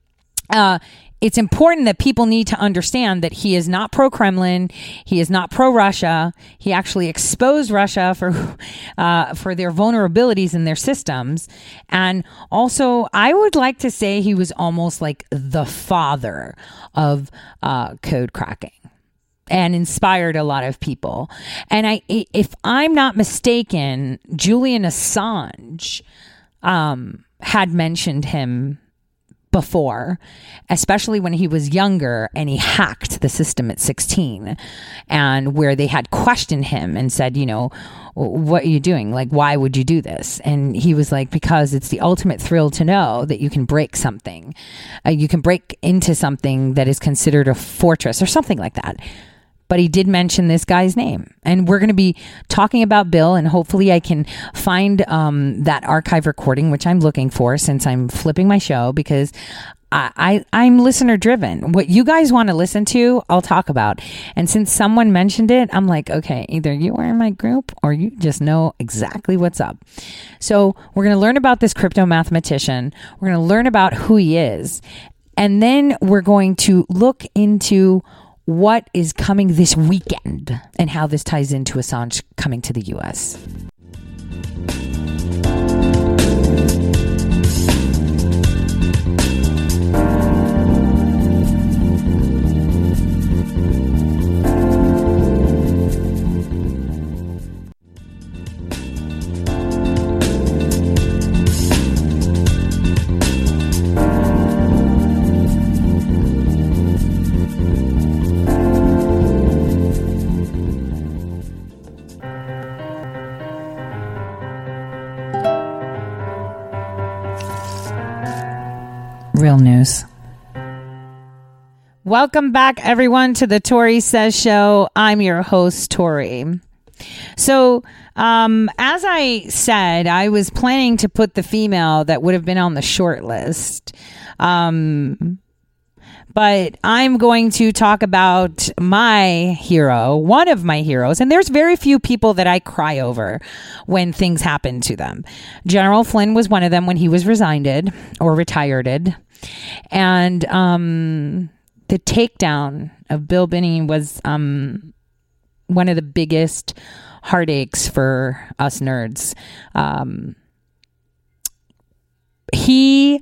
it's important that people need to understand that he is not pro-Kremlin. He is not pro-Russia. He actually exposed Russia for their vulnerabilities in their systems. And also, I would like to say he was almost like the father of code cracking and inspired a lot of people. And if I'm not mistaken, Julian Assange had mentioned him before, especially when he was younger and he hacked the system at 16, and where they had questioned him and said, what are you doing? Like, why would you do this? And he was like, because it's the ultimate thrill to know that you can break something. You can break into something that is considered a fortress or something like that. But he did mention this guy's name. And we're going to be talking about Bill, and hopefully I can find that archive recording, which I'm looking for since I'm flipping my show, because I'm listener driven. What you guys want to listen to, I'll talk about. And since someone mentioned it, I'm like, okay, either you are in my group or you just know exactly what's up. So we're going to learn about this crypto mathematician. We're going to learn about who he is. And then we're going to look into what is coming this weekend and how this ties into Assange coming to the U.S. Real news. Welcome back, everyone, to the Tori Says Show. I'm your host, Tori. So, as I said, I was planning to put the female that would have been on the short list. But I'm going to talk about my hero, one of my heroes, and there's very few people that I cry over when things happen to them. General Flynn was one of them when he was retired. And the takedown of Bill Binney was one of the biggest heartaches for us nerds. He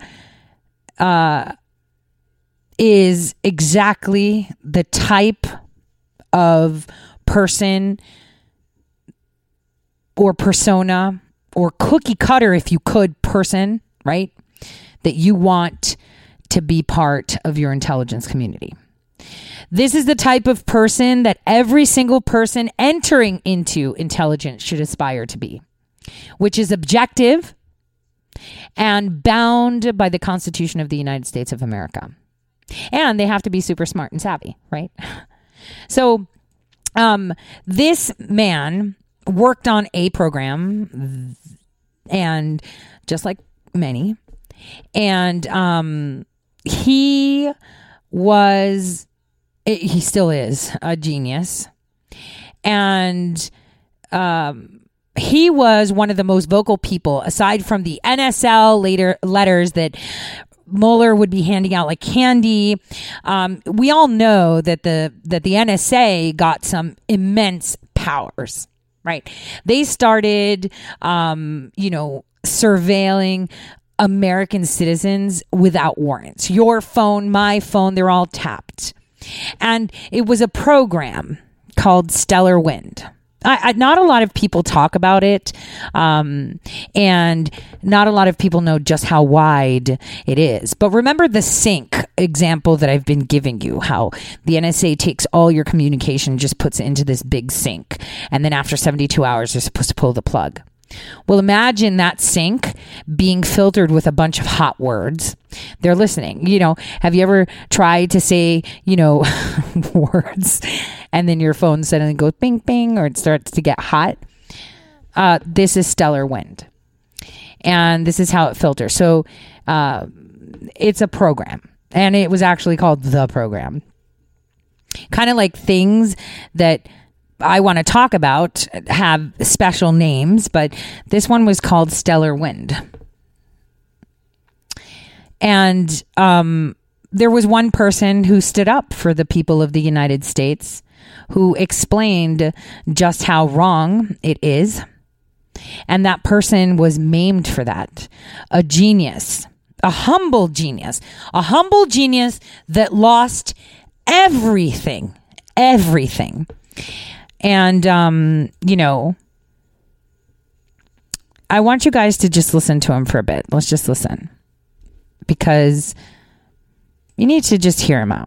is exactly the type of person or persona or cookie cutter, if you could, person, right, that you want to be part of your intelligence community. This is the type of person that every single person entering into intelligence should aspire to be, which is objective and bound by the Constitution of the United States of America. And they have to be super smart and savvy, right? So this man worked on a program, and just like many, and he still is a genius. And he was one of the most vocal people, aside from the NSL letters that Mueller would be handing out like candy. We all know that the NSA got some immense powers, right? They started, surveilling American citizens without warrants. Your phone, my phone, they're all tapped. And it was a program called Stellar Wind. Not a lot of people talk about it, and not a lot of people know just how wide it is. But remember the sink example that I've been giving you, how the NSA takes all your communication, just puts it into this big sink, and then after 72 hours, they're supposed to pull the plug. Well, imagine that sink being filtered with a bunch of hot words. They're listening. Have you ever tried to say, words, and then your phone suddenly goes bing, bing, or it starts to get hot? This is stellar wind. And this is how it filters. So it's a program. And it was actually called The Program. Kind of like things that I want to talk about have special names, but this one was called Stellar Wind. And there was one person who stood up for the people of the United States, who explained just how wrong it is. And that person was maimed for that. A genius, a humble genius that lost everything. And, I want you guys to just listen to him for a bit. Let's just listen, because you need to just hear him out.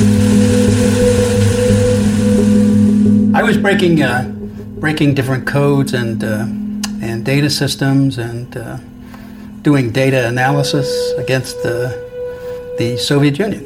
I was breaking different codes and data systems and doing data analysis against the Soviet Union.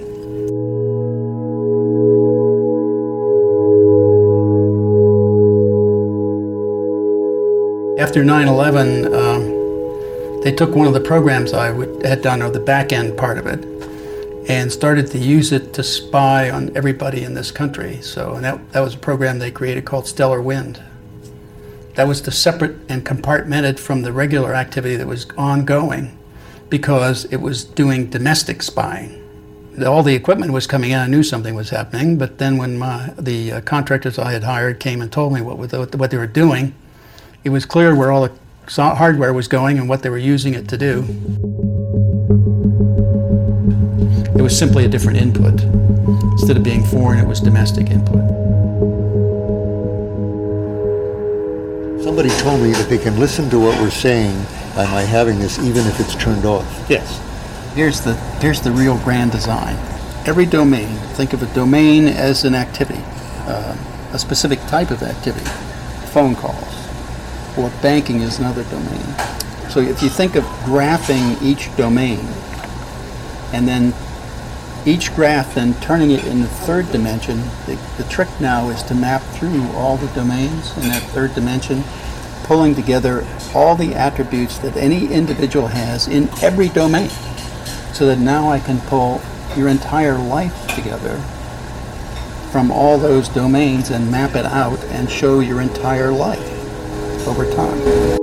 After 9/11, they took one of the programs I had done, or the back end part of it, and started to use it to spy on everybody in this country. And that was a program they created called Stellar Wind. That was separate and compartmented from the regular activity that was ongoing, because it was doing domestic spying. All the equipment was coming in. I knew something was happening, but then when the contractors I had hired came and told me what they were doing, it was clear where all the hardware was going and what they were using it to do. It was simply a different input. Instead of being foreign, it was domestic input. Somebody told me that they can listen to what we're saying by my having this, even if it's turned off. Yes. Here's the real grand design. Every domain, think of a domain as an activity, a specific type of activity. Phone calls. Or banking is another domain. So if you think of graphing each domain, and then each graph, then turning it in the third dimension, the trick now is to map through all the domains in that third dimension, pulling together all the attributes that any individual has in every domain, so that now I can pull your entire life together from all those domains and map it out and show your entire life over time.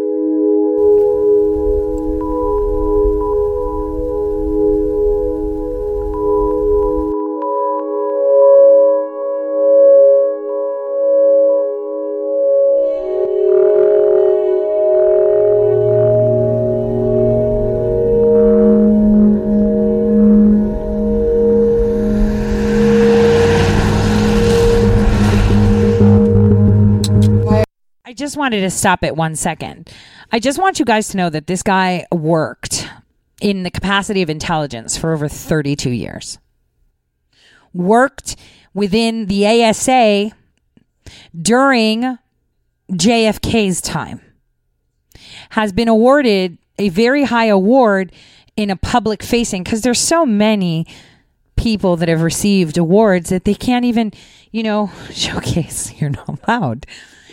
I just wanted to stop it 1 second. I just want you guys to know that this guy worked in the capacity of intelligence for over 32 years. Worked within the ASA during JFK's time. Has been awarded a very high award in a public facing, because there's so many people that have received awards that they can't even, showcase. You're not allowed.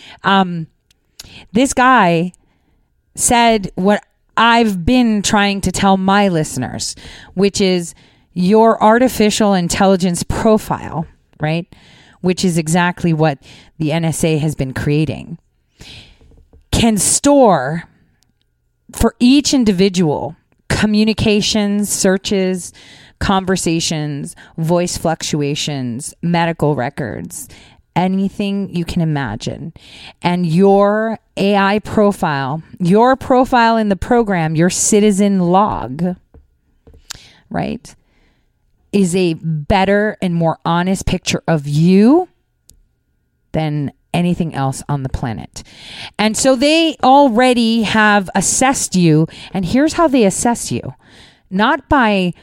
This guy said what I've been trying to tell my listeners, which is your artificial intelligence profile, right? Which is exactly what the NSA has been creating, can store for each individual communications, searches, conversations, voice fluctuations, medical records, anything you can imagine. And your AI profile, your profile in the program, your citizen log, right, is a better and more honest picture of you than anything else on the planet. And so they already have assessed you. And here's how they assess you. Not by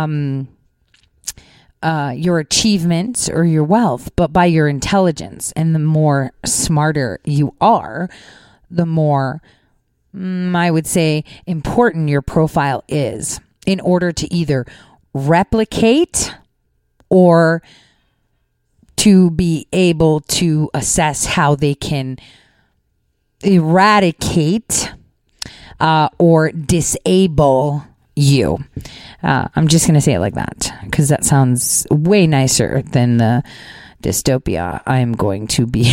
your achievements or your wealth, but by your intelligence. And the more smarter you are, the more, I would say, important your profile is in order to either replicate or to be able to assess how they can eradicate or disable you. I'm just going to say it like that because that sounds way nicer than the dystopia I'm going to be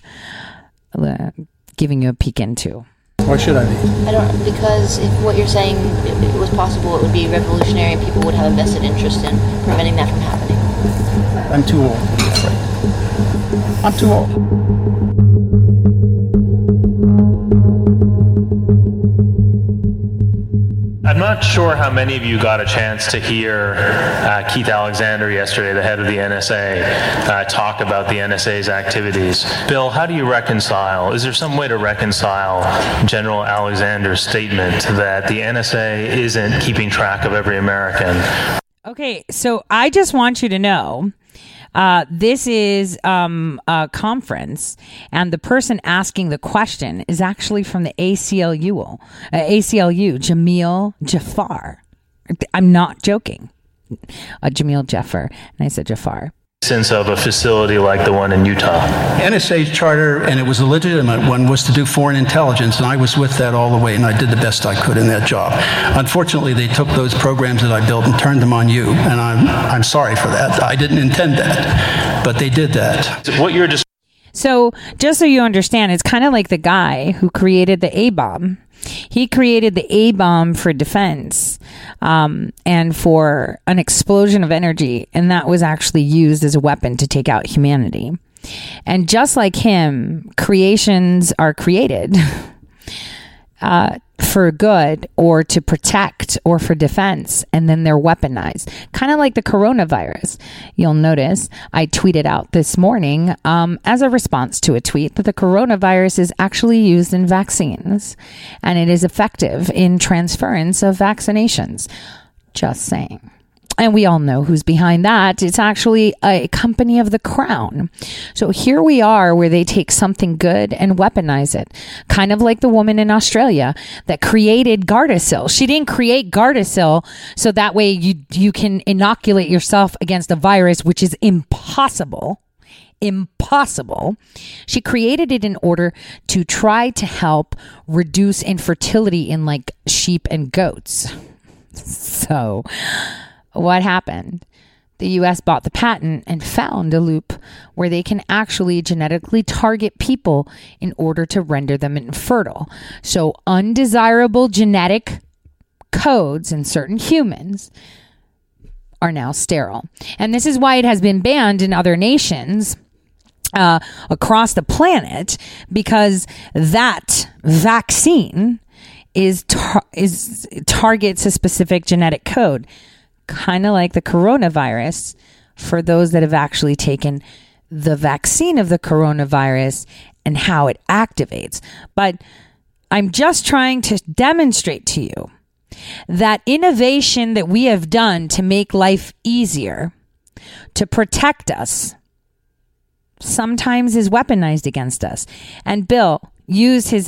giving you a peek into. Why should I be? I don't, because if what you're saying it was possible, it would be revolutionary and people would have a vested interest in preventing that from happening. I'm too old to be afraid. I'm too old. I'm not sure how many of you got a chance to hear Keith Alexander yesterday, the head of the NSA, talk about the NSA's activities. Bill, how do you reconcile, is there some way to reconcile General Alexander's statement that the NSA isn't keeping track of every American? Okay, so I just want you to know, this is a conference, and the person asking the question is actually from the ACLU, Jamil Jafar. I'm not joking. Jamil Jafar, and I said Jafar. Sense of a facility like the one in Utah. NSA's charter, and it was a legitimate one, was to do foreign intelligence, and I was with that all the way, and I did the best I could in that job. Unfortunately, they took those programs that I built and turned them on you, and I'm sorry for that. I didn't intend that, but they did that. What you're just So, just so you understand, it's kind of like the guy who created the A-bomb. He created the A-bomb for defense and for an explosion of energy, and that was actually used as a weapon to take out humanity. And just like him, creations are created for good or to protect or for defense, and then they're weaponized. Kind of like the coronavirus. You'll notice I tweeted out this morning as a response to a tweet that the coronavirus is actually used in vaccines and it is effective in transference of vaccinations. Just saying. And we all know who's behind that. It's actually a company of the crown. So here we are where they take something good and weaponize it. Kind of like the woman in Australia that created Gardasil. She didn't create Gardasil so that way you can inoculate yourself against a virus, which is impossible. Impossible. She created it in order to try to help reduce infertility in like sheep and goats. So what happened? The U.S. bought the patent and found a loop where they can actually genetically target people in order to render them infertile. So undesirable genetic codes in certain humans are now sterile. And this is why it has been banned in other nations across the planet, because that vaccine targets a specific genetic code. Kind of like the coronavirus for those that have actually taken the vaccine of the coronavirus and how it activates. But I'm just trying to demonstrate to you that innovation that we have done to make life easier, to protect us, sometimes is weaponized against us. And Bill used his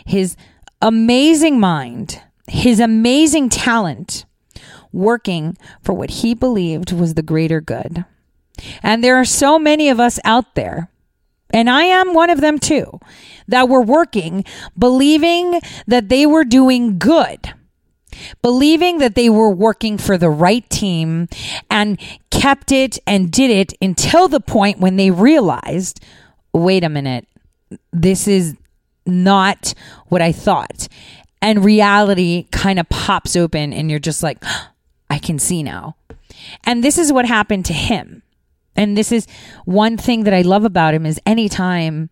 amazing mind, his amazing talent, working for what he believed was the greater good. And there are so many of us out there, and I am one of them too, that were working, believing that they were doing good, believing that they were working for the right team, and kept it and did it until the point when they realized, wait a minute, this is not what I thought. And reality kind of pops open and you're just like, I can see now. And this is what happened to him. And this is one thing that I love about him is anytime,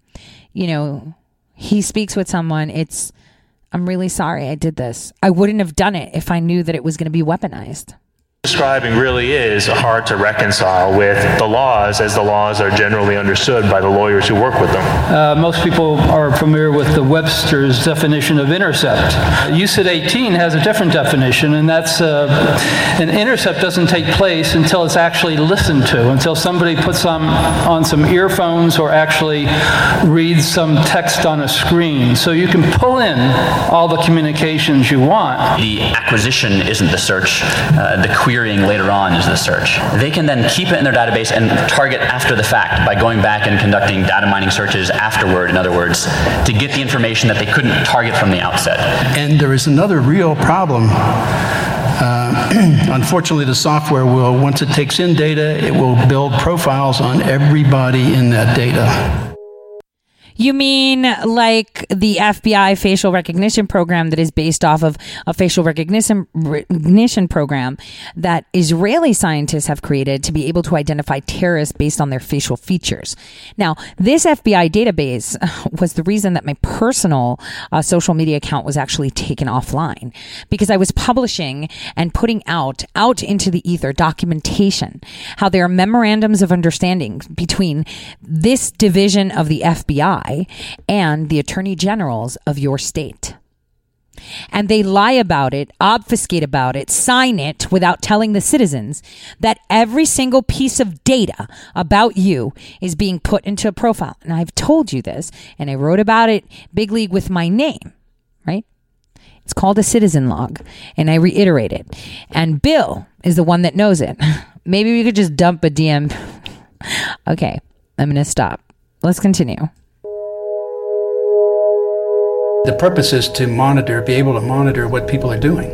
he speaks with someone, I'm really sorry I did this. I wouldn't have done it if I knew that it was going to be weaponized. describing really is hard to reconcile with the laws as the laws are generally understood by the lawyers who work with them. Most people are familiar with the Webster's definition of intercept. UCIT 18 has a different definition, and that's an intercept doesn't take place until it's actually listened to, until somebody puts on some earphones or actually reads some text on a screen. So you can pull in all the communications you want. The acquisition isn't the search. The querying later on is the search. They can then keep it in their database and target after the fact by going back and conducting data mining searches afterward, in other words, to get the information that they couldn't target from the outset. And there is another real problem. Unfortunately, the software will, once it takes in data, it will build profiles on everybody in that data. You mean like the FBI facial recognition program that is based off of a facial recognition program that Israeli scientists have created to be able to identify terrorists based on their facial features. Now, this FBI database was the reason that my personal social media account was actually taken offline, because I was publishing and putting out into the ether documentation how there are memorandums of understanding between this division of the FBI and the attorney generals of your state. And they lie about it, obfuscate about it, sign it without telling the citizens that every single piece of data about you is being put into a profile. And I've told you this, and I wrote about it big league with my name, right? It's called a citizen log, and I reiterate it. And Bill is the one that knows it. Maybe we could just dump a DM. Okay, I'm going to stop. Let's continue. The purpose is to be able to monitor what people are doing.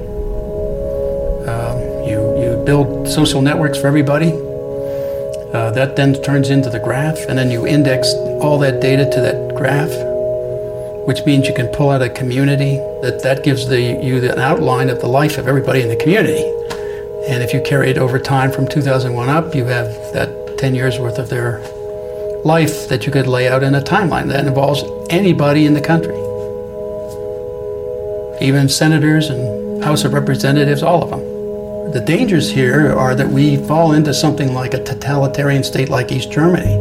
You build social networks for everybody. That then turns into the graph, and then you index all that data to that graph, which means you can pull out a community that gives you an outline of the life of everybody in the community. And if you carry it over time from 2001 up, you have that 10 years worth of their life that you could lay out in a timeline that involves anybody in the country. Even senators and House of Representatives, all of them. The dangers here are that we fall into something like a totalitarian state like East Germany.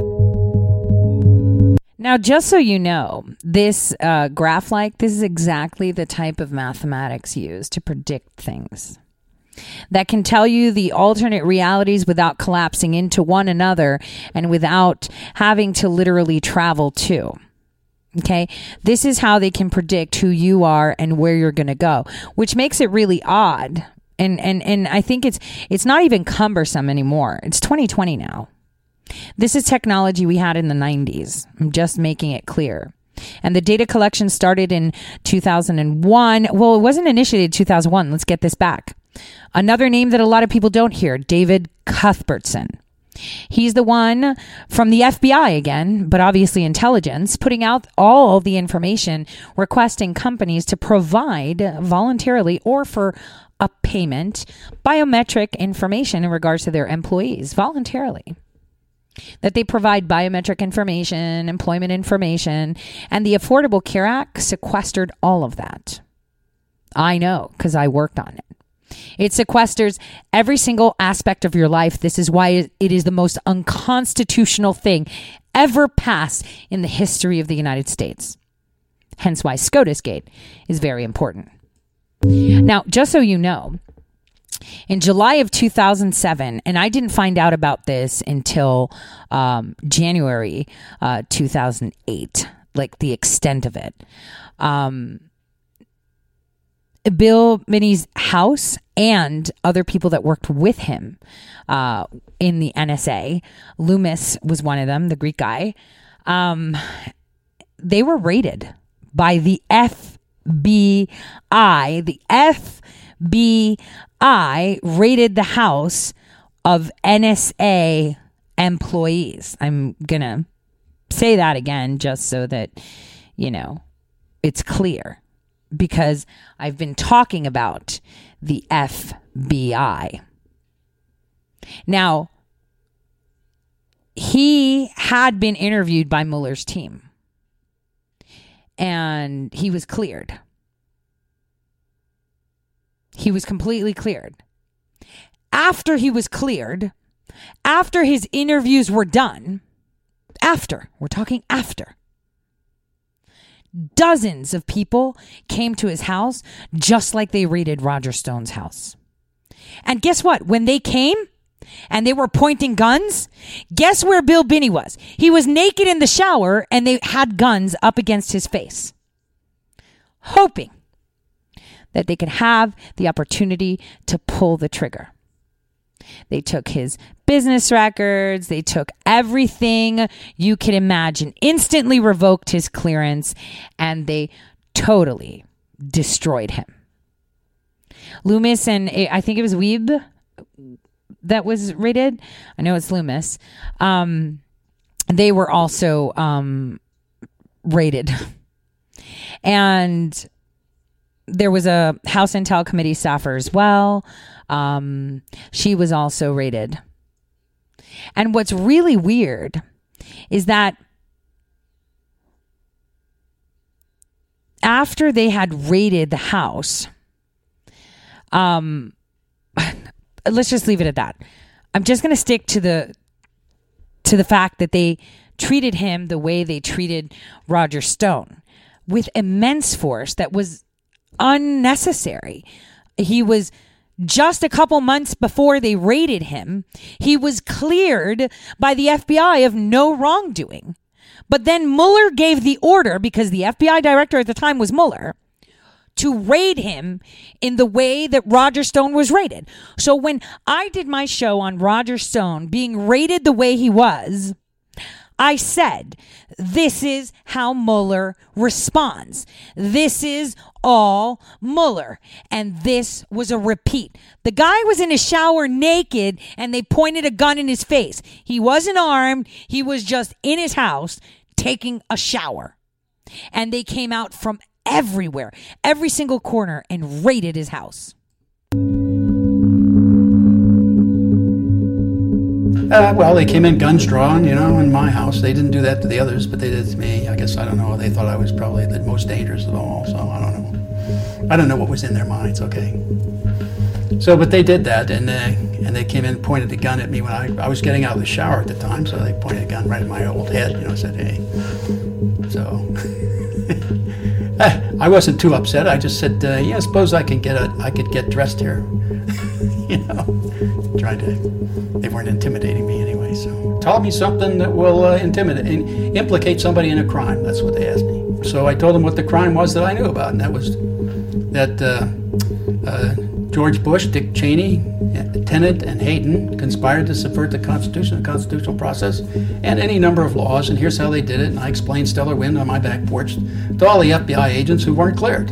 Now, just so you know, this graph this is exactly the type of mathematics used to predict things that can tell you the alternate realities without collapsing into one another and without having to literally travel to. Okay, this is how they can predict who you are and where you're going to go, which makes it really odd. And I think it's not even cumbersome anymore. It's 2020 now. This is technology we had in the 90s. I'm just making it clear. And the data collection started in 2001. Well, it wasn't initiated in 2001. Let's get this back. Another name that a lot of people don't hear, David Cuthbertson. He's the one from the FBI again, but obviously intelligence, putting out all the information, requesting companies to provide voluntarily or for a payment biometric information in regards to their employees voluntarily. That they provide biometric information, employment information, and the Affordable Care Act sequestered all of that. I know because I worked on it. It sequesters every single aspect of your life. This is why it is the most unconstitutional thing ever passed in the history of the United States. Hence why SCOTUS Gate is very important. Now, just so you know, in July of 2007, and I didn't find out about this until January 2008, like the extent of it. Bill Binney's house and other people that worked with him in the NSA, Loomis was one of them, the Greek guy, they were raided by the FBI. The FBI raided the house of NSA employees. I'm going to say that again just so that, you know, it's clear. Because I've been talking about the FBI. Now, he had been interviewed by Mueller's team. And he was cleared. He was completely cleared. after he was cleared, after his interviews were done, we're talking after, dozens of people came to his house just like they raided Roger Stone's house. And guess what? When they came and they were pointing guns, guess where Bill Binney was? He was naked in the shower and they had guns up against his face, hoping that they could have the opportunity to pull the trigger. They took his business records. They took everything you could imagine, instantly revoked his clearance, and they totally destroyed him. Loomis and I think it was Weeb that was raided. I know it's Loomis. They were also raided. And there was a House Intel Committee staffer as well. She was also raided. And what's really weird is that after they had raided the house, let's just leave it at that. I'm just going to stick to the fact that they treated him the way they treated Roger Stone, with immense force that was unnecessary. He was just a couple months before they raided him, he was cleared by the FBI of no wrongdoing. But then Mueller gave the order, because the FBI director at the time was Mueller, to raid him in the way that Roger Stone was raided. So when I did my show on Roger Stone being raided the way he was, I said, this is how Mueller responds. This is all Mueller. And this was a repeat. The guy was in his shower naked and they pointed a gun in his face. He wasn't armed. He was just in his house taking a shower. And they came out from everywhere, every single corner, and raided his house. Well, they came in guns drawn, in my house. They didn't do that to the others, but they did to me. I guess, I don't know. They thought I was probably the most dangerous of all, so I don't know. I don't know what was in their minds, okay? So, but they did that, and they came in and pointed a gun at me when I was getting out of the shower at the time, so they pointed a gun right at my old head, said, hey. So, I wasn't too upset. I just said, yeah, I suppose I could get dressed here. They weren't intimidating me anyway, so. Tell me something that will implicate somebody in a crime. That's what they asked me. So I told them what the crime was that I knew about, and that was that George Bush, Dick Cheney, Tenet, and Hayden conspired to subvert the Constitution, the constitutional process, and any number of laws, and here's how they did it, and I explained Stellar Wind on my back porch to all the FBI agents who weren't cleared.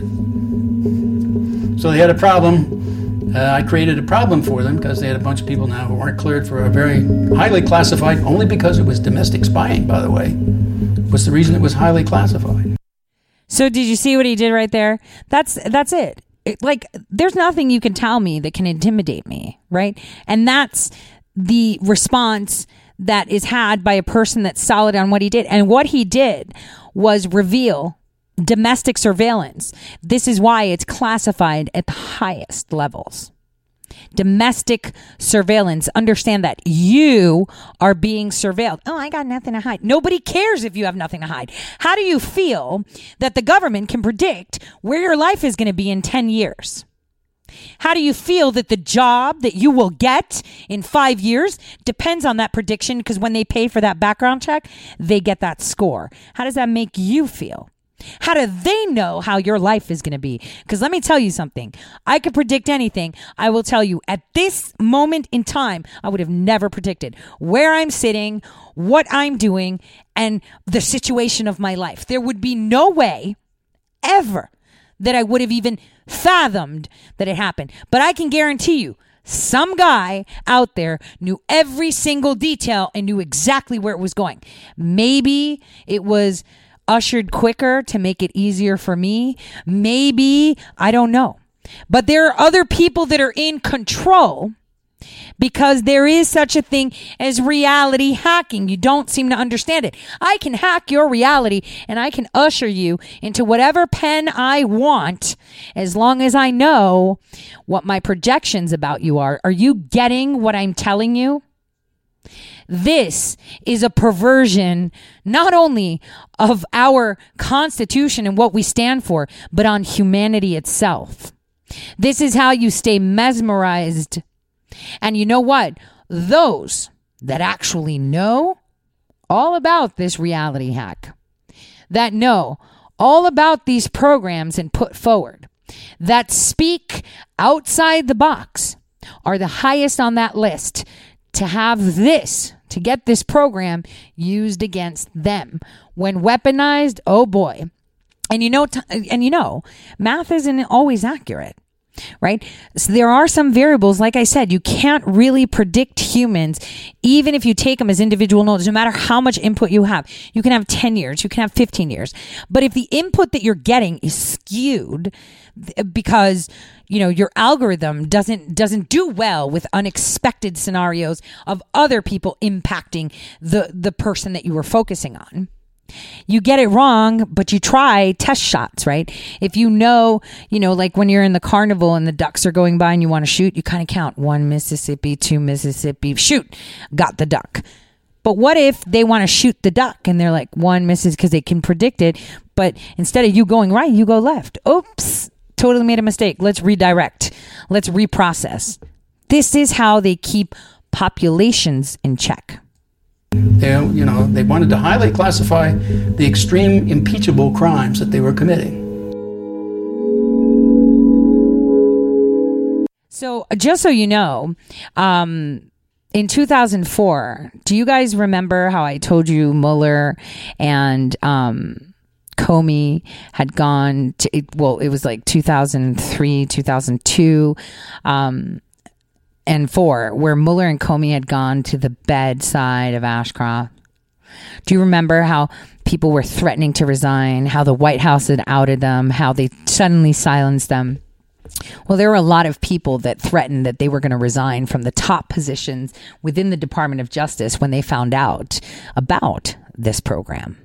So they had a problem. I created a problem for them because they had a bunch of people now who weren't cleared for a very highly classified, only because it was domestic spying, by the way, was the reason it was highly classified. So did you see what he did right there? That's it. There's nothing you can tell me that can intimidate me, right? And that's the response that is had by a person that's solid on what he did. And what he did was reveal domestic surveillance. This is why it's classified at the highest levels. Domestic surveillance. Understand that you are being surveilled. Oh, I got nothing to hide. Nobody cares if you have nothing to hide. How do you feel that the government can predict where your life is going to be in 10 years? How do you feel that the job that you will get in 5 years depends on that prediction? Because when they pay for that background check, they get that score. How does that make you feel? How do they know how your life is going to be? Because let me tell you something. I could predict anything. I will tell you at this moment in time, I would have never predicted where I'm sitting, what I'm doing, and the situation of my life. There would be no way ever that I would have even fathomed that it happened. But I can guarantee you, some guy out there knew every single detail and knew exactly where it was going. Maybe it was ushered quicker to make it easier for me. Maybe, I don't know. But there are other people that are in control Because there is such a thing as reality hacking. You don't seem to understand it. I can hack your reality and I can usher you into whatever pen I want as long as I know what my projections about you are. Are you getting what I'm telling you? This is a perversion not only of our Constitution and what we stand for, but on humanity itself. This is how you stay mesmerized. And you know what? Those that actually know all about this reality hack, that know all about these programs and put forward, that speak outside the box, are the highest on that list to have this, to get this program used against them. When weaponized, oh boy. And you know, math isn't always accurate. Right? So there are some variables, like I said, you can't really predict humans, even if you take them as individual nodes, no matter how much input you have. You can have 10 years, you can have 15 years. But if the input that you're getting is skewed because, you know, your algorithm doesn't do well with unexpected scenarios of other people impacting the person that you were focusing on. You get it wrong, but you try test shots, right? If you know, like when you're in the carnival and the ducks are going by and you want to shoot, you kind of count 1 Mississippi, 2 Mississippi, shoot, got the duck. But what if they want to shoot the duck and they're like 1 misses because they can predict it, but instead of you going right, you go left. Oops, totally made a mistake. Let's redirect. Let's reprocess. This is how they keep populations in check. They wanted to highly classify the extreme impeachable crimes that they were committing. So just so you know, in 2004, do you guys remember how I told you Mueller and Comey had gone to, it was like 2003, 2002, and 4, where Mueller and Comey had gone to the bedside of Ashcroft. Do you remember how people were threatening to resign, how the White House had outed them, how they suddenly silenced them? Well, there were a lot of people that threatened that they were going to resign from the top positions within the Department of Justice when they found out about this program.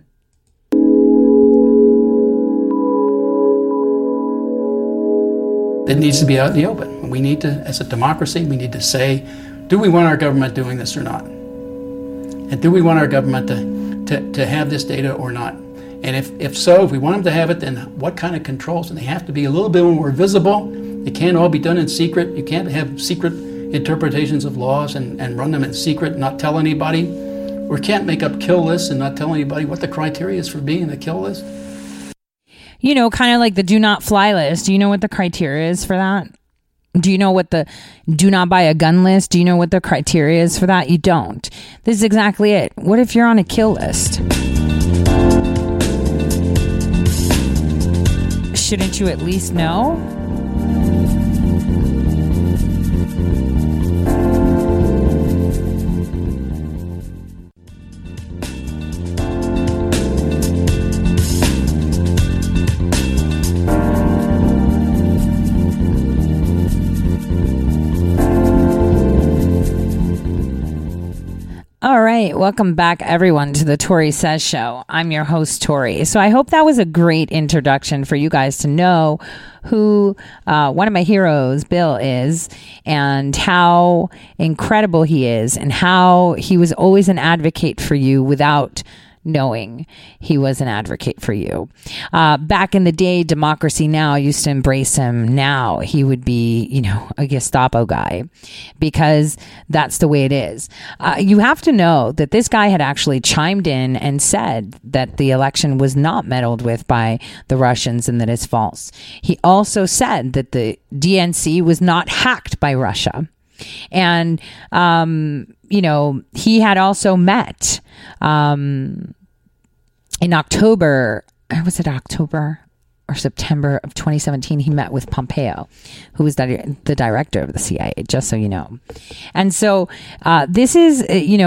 It needs to be out in the open. We need to, as a democracy, we need to say, do we want our government doing this or not? And do we want our government to have this data or not? And if so, if we want them to have it, then what kind of controls? And they have to be a little bit more visible. It can't all be done in secret. You can't have secret interpretations of laws and run them in secret and not tell anybody. Or can't make up kill lists and not tell anybody what the criteria is for being in the kill list. You know, kind of like the do not fly list. Do you know what the criteria is for that? Do you know what the do not buy a gun list? Do you know what the criteria is for that? You don't. This is exactly it. What if you're on a kill list? Shouldn't you at least know? All right. Welcome back, everyone, to the Tori Says Show. I'm your host, Tori. So I hope that was a great introduction for you guys to know who one of my heroes, Bill, is, and how incredible he is, and how he was always an advocate for you without knowing he was an advocate for you. Back in the day, Democracy Now! Used to embrace him. Now he would be, a Gestapo guy, because that's the way it is. You have to know that this guy had actually chimed in and said that the election was not meddled with by the Russians and that it's false. He also said that the DNC was not hacked by Russia. And, he had also met in October, was it October or September of 2017, he met with Pompeo, who was the director of the CIA, just so you know. And so this is,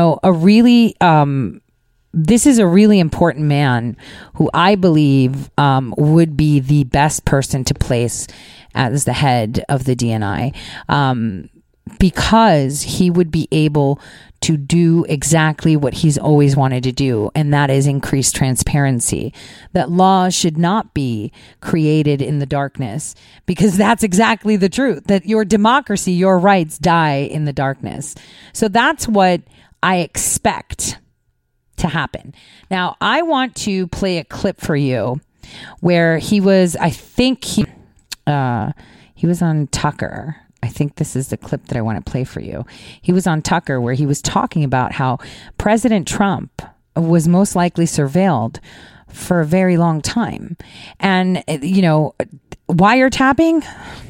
this is a really important man who I believe would be the best person to place as the head of the DNI. because he would be able to do exactly what he's always wanted to do, and that is increase transparency. That laws should not be created in the darkness, because that's exactly the truth, that your democracy, your rights die in the darkness. So that's what I expect to happen. Now, I want to play a clip for you where he was, I think he was on Tucker. I think this is the clip that I want to play for you. He was on Tucker where he was talking about how President Trump was most likely surveilled for a very long time. And, you know, wiretapping,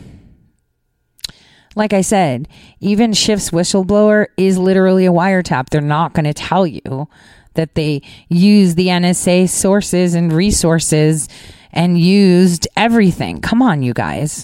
like I said, even Schiff's whistleblower is literally a wiretap. They're not going to tell you that they used the NSA sources and resources and used everything. Come on, you guys.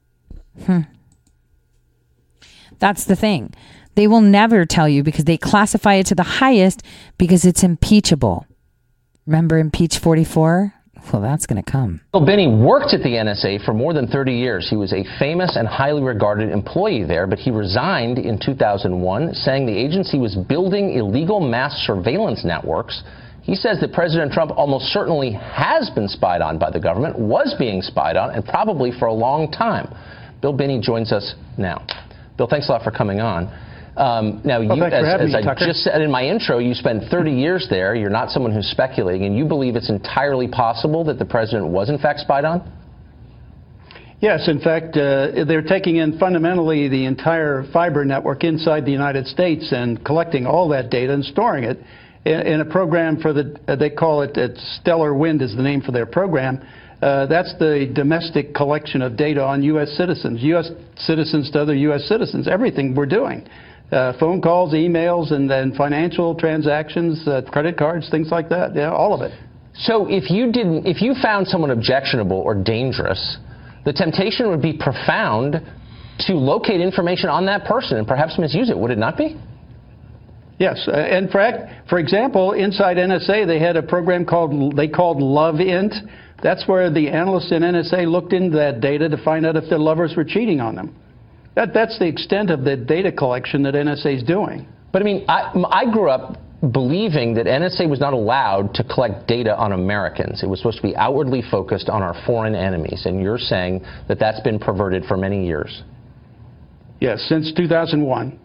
That's the thing. They will never tell you because they classify it to the highest because it's impeachable. Remember Impeach 44? Well, that's going to come. Bill Binney worked at the NSA for more than 30 years. He was a famous and highly regarded employee there, but he resigned in 2001, saying the agency was building illegal mass surveillance networks. He says that President Trump almost certainly has been spied on by the government, was being spied on, and probably for a long time. Bill Binney joins us now. Bill, thanks a lot for coming on. Now, you, as I just said in my intro, you spent 30 years there. You're not someone who's speculating, and you believe it's entirely possible that the president was, in fact, spied on? Yes, in fact, they're taking in fundamentally the entire fiber network inside the United States and collecting all that data and storing it in a program for they call it Stellar Wind is the name for their program. That's the domestic collection of data on U.S. citizens to other U.S. citizens, everything we're doing. Phone calls, emails, and then financial transactions, credit cards, things like that. Yeah, all of it. So if you found someone objectionable or dangerous, the temptation would be profound to locate information on that person and perhaps misuse it, would it not be? Yes, and for example, inside NSA, they had a program called LoveInt. That's where the analysts in NSA looked into that data to find out if their lovers were cheating on them. That's the extent of the data collection that NSA is doing. But I mean, I grew up believing that NSA was not allowed to collect data on Americans. It was supposed to be outwardly focused on our foreign enemies. And you're saying that that's been perverted for many years. Yes, since 2001.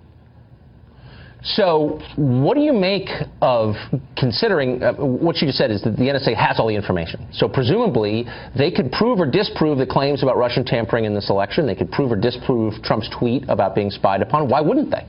So what do you make of considering what you just said is that the NSA has all the information? So presumably they could prove or disprove the claims about Russian tampering in this election. They could prove or disprove Trump's tweet about being spied upon. Why wouldn't they?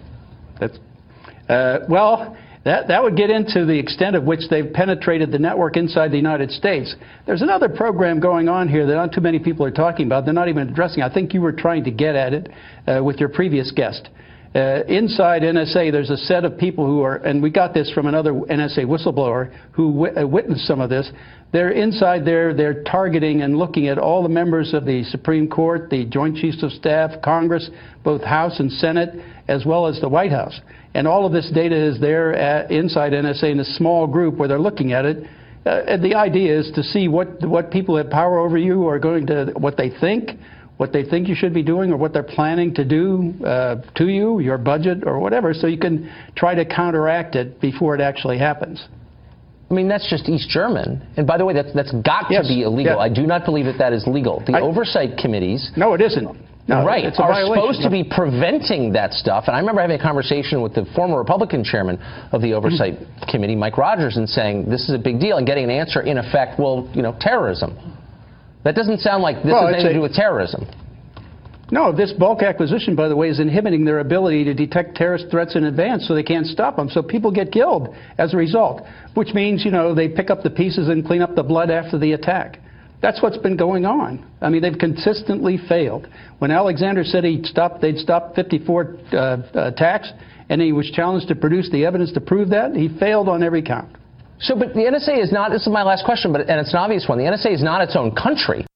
Well, that would get into the extent of which they've penetrated the network inside the United States. There's another program going on here that not too many people are talking about. They're not even addressing. I think you were trying to get at it with your previous guest. Inside NSA, there's a set of people who are, and we got this from another NSA whistleblower who witnessed some of this. They're inside there, they're targeting and looking at all the members of the Supreme Court, the Joint Chiefs of Staff, Congress, both House and Senate, as well as the White House. And all of this data is there inside NSA in a small group where they're looking at it. And the idea is to see what people have power over you are going to, what they think you should be doing or what they're planning to do to you, your budget or whatever, so you can try to counteract it before it actually happens. I mean, that's just East German. And by the way, that's got to be illegal. Yeah. I do not believe that is legal. The oversight committees... No, it isn't. No, right, it's a are violation. Supposed to be preventing that stuff. And I remember having a conversation with the former Republican chairman of the Oversight Committee, Mike Rogers, and saying this is a big deal and getting an answer, in effect, well, terrorism. That doesn't sound like this has anything to do with terrorism. No, this bulk acquisition, by the way, is inhibiting their ability to detect terrorist threats in advance so they can't stop them. So people get killed as a result, which means, they pick up the pieces and clean up the blood after the attack. That's what's been going on. I mean, they've consistently failed. When Alexander said they'd stop 54 attacks, and he was challenged to produce the evidence to prove that, he failed on every count. So, but the NSA is not, this is my last question, and it's an obvious one, the NSA is not its own country.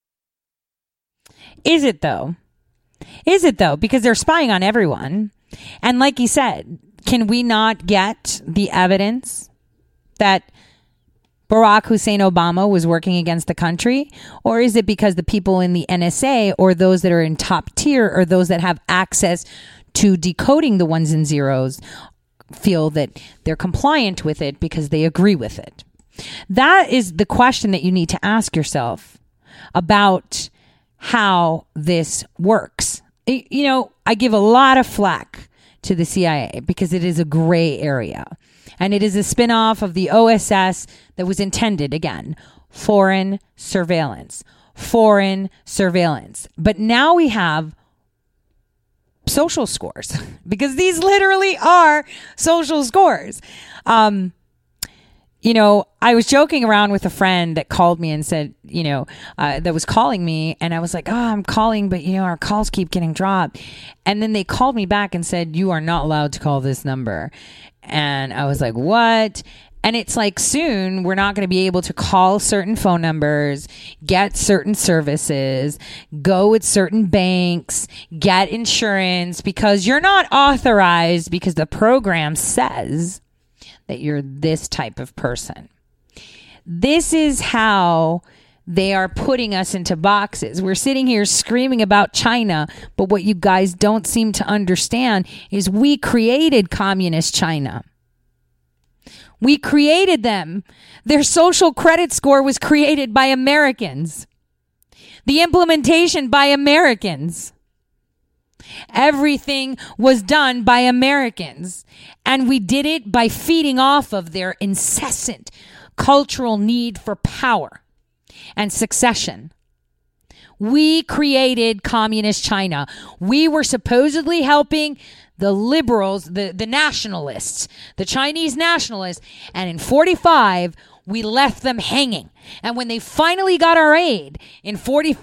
Is it, though? Is it, though? Because they're spying on everyone. And like he said, can we not get the evidence that Barack Hussein Obama was working against the country? Or is it because the people in the NSA or those that are in top tier or those that have access to decoding the ones and zeros feel that they're compliant with it because they agree with it. That is the question that you need to ask yourself about how this works. You know, I give a lot of flack to the CIA because it is a gray area. And it is a spinoff of the OSS that was intended, again, foreign surveillance. But now we have social scores because these literally are social scores. You know, I was joking around with a friend that called me and said, you know, that was calling me. And I was like, oh, I'm calling, but, you know, our calls keep getting dropped. And then they called me back and said, you are not allowed to call this number. And I was like, what? And it's like, soon we're not going to be able to call certain phone numbers, get certain services, go with certain banks, get insurance, because you're not authorized because the program says that you're this type of person. This is how they are putting us into boxes. We're sitting here screaming about China, but what you guys don't seem to understand is we created communist China. We created them. Their social credit score was created by Americans. The implementation by Americans. Everything was done by Americans. And we did it by feeding off of their incessant cultural need for power and succession. We created communist China. We were supposedly helping the liberals, the nationalists, the Chinese nationalists. And in 45, we left them hanging. And when they finally got our aid in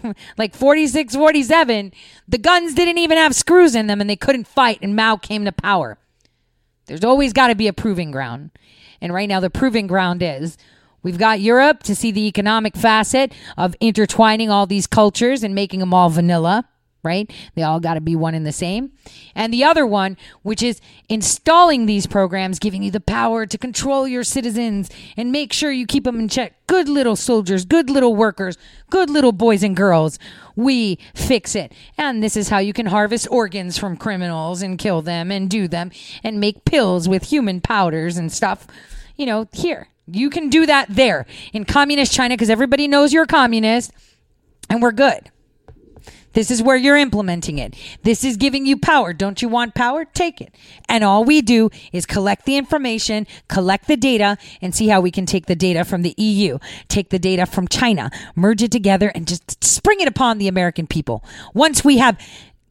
46, 47, the guns didn't even have screws in them and they couldn't fight, and Mao came to power. There's always got to be a proving ground. And right now the proving ground is we've got Europe to see the economic facet of intertwining all these cultures and making them all vanilla, right? They all got to be one and the same. And the other one, which is installing these programs, giving you the power to control your citizens and make sure you keep them in check. Good little soldiers, good little workers, good little boys and girls. We fix it. And this is how you can harvest organs from criminals and kill them and do them and make pills with human powders and stuff. You know, here. You can do that there in communist China because everybody knows you're a communist and we're good. This is where you're implementing it. This is giving you power. Don't you want power? Take it. And all we do is collect the information, collect the data, and see how we can take the data from the EU, take the data from China, merge it together, and just spring it upon the American people. Once we have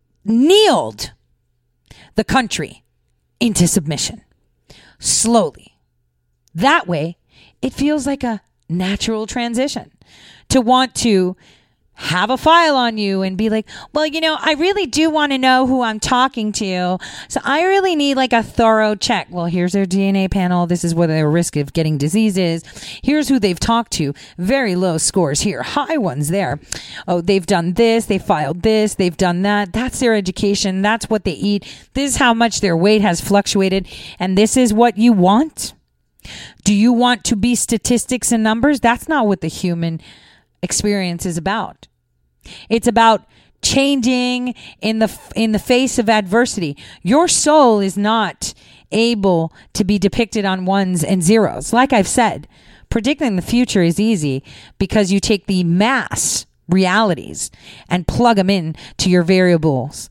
kneeled the country into submission, slowly. That way, it feels like a natural transition to want to have a file on you and be like, well, you know, I really do want to know who I'm talking to. So I really need like a thorough check. Well, here's their DNA panel. This is what their risk of getting disease is. Here's who they've talked to. Very low scores here. High ones there. Oh, they've done this. They filed this. They've done that. That's their education. That's what they eat. This is how much their weight has fluctuated. And this is what you want. Do you want to be statistics and numbers? That's not what the human experience is about. It's about changing in the face of adversity. Your soul is not able to be depicted on ones and zeros. Like I've said, predicting the future is easy because you take the mass realities and plug them in to your variables.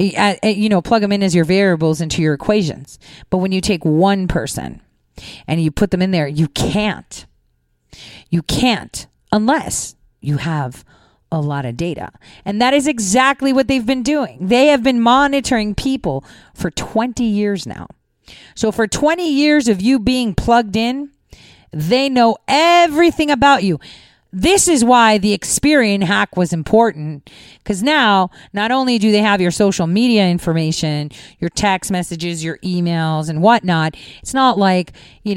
Plug them in as your variables into your equations. But when you take one person and you put them in there, you can't unless you have a lot of data. And that is exactly what they've been doing. They have been monitoring people for 20 years now. So for 20 years of you being plugged in, they know everything about you. This is why the Experian hack was important, because now not only do they have your social media information, your text messages, your emails and whatnot, it's not like,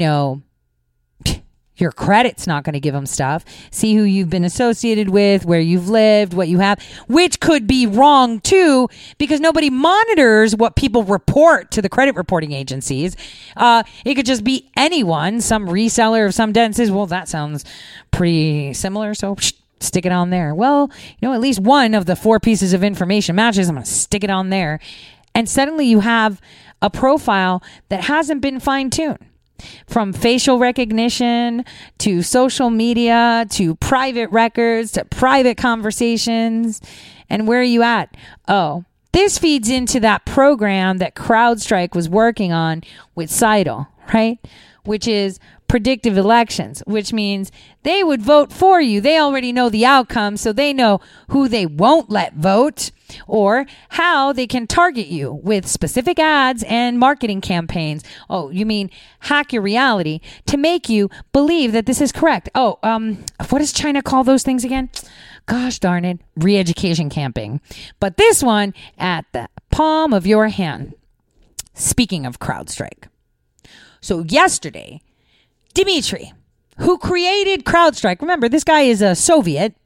your credit's not going to give them stuff. See who you've been associated with, where you've lived, what you have, which could be wrong too, because nobody monitors what people report to the credit reporting agencies. It could just be anyone, some reseller of some debt, and says, well, that sounds pretty similar, so stick it on there. Well, at least one of the 4 pieces of information matches. I'm going to stick it on there. And suddenly you have a profile that hasn't been fine-tuned. From facial recognition to social media to private records to private conversations. And where are you at? Oh, this feeds into that program that CrowdStrike was working on with Seidel, right? Which is predictive elections, which means they would vote for you. They already know the outcome, so they know who they won't let vote or how they can target you with specific ads and marketing campaigns. Oh, you mean hack your reality to make you believe that this is correct. Oh, what does China call those things again? Gosh darn it, re-education camping. But this one at the palm of your hand. Speaking of CrowdStrike. So yesterday, Dmitry, who created CrowdStrike, remember, this guy is a Soviet,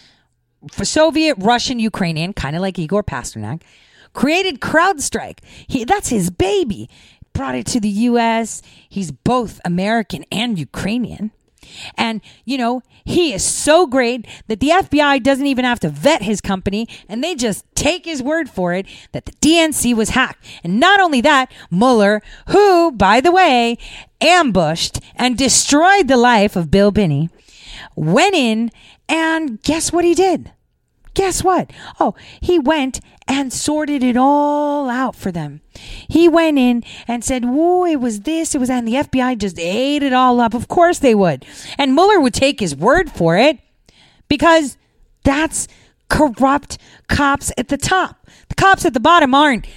Russian, Ukrainian, kind of like Igor Pasternak, created CrowdStrike. That's his baby. Brought it to the U.S. He's both American and Ukrainian. And, you know, he is so great that the FBI doesn't even have to vet his company, and they just take his word for it that the DNC was hacked. And not only that, Mueller, who, by the way, ambushed and destroyed the life of Bill Binney, went in and guess what he did? Guess what? Oh, he went and sorted it all out for them. He went in and said, whoa, it was this, it was that, and the FBI just ate it all up. Of course they would. And Mueller would take his word for it because that's corrupt cops at the top. The cops at the bottom aren't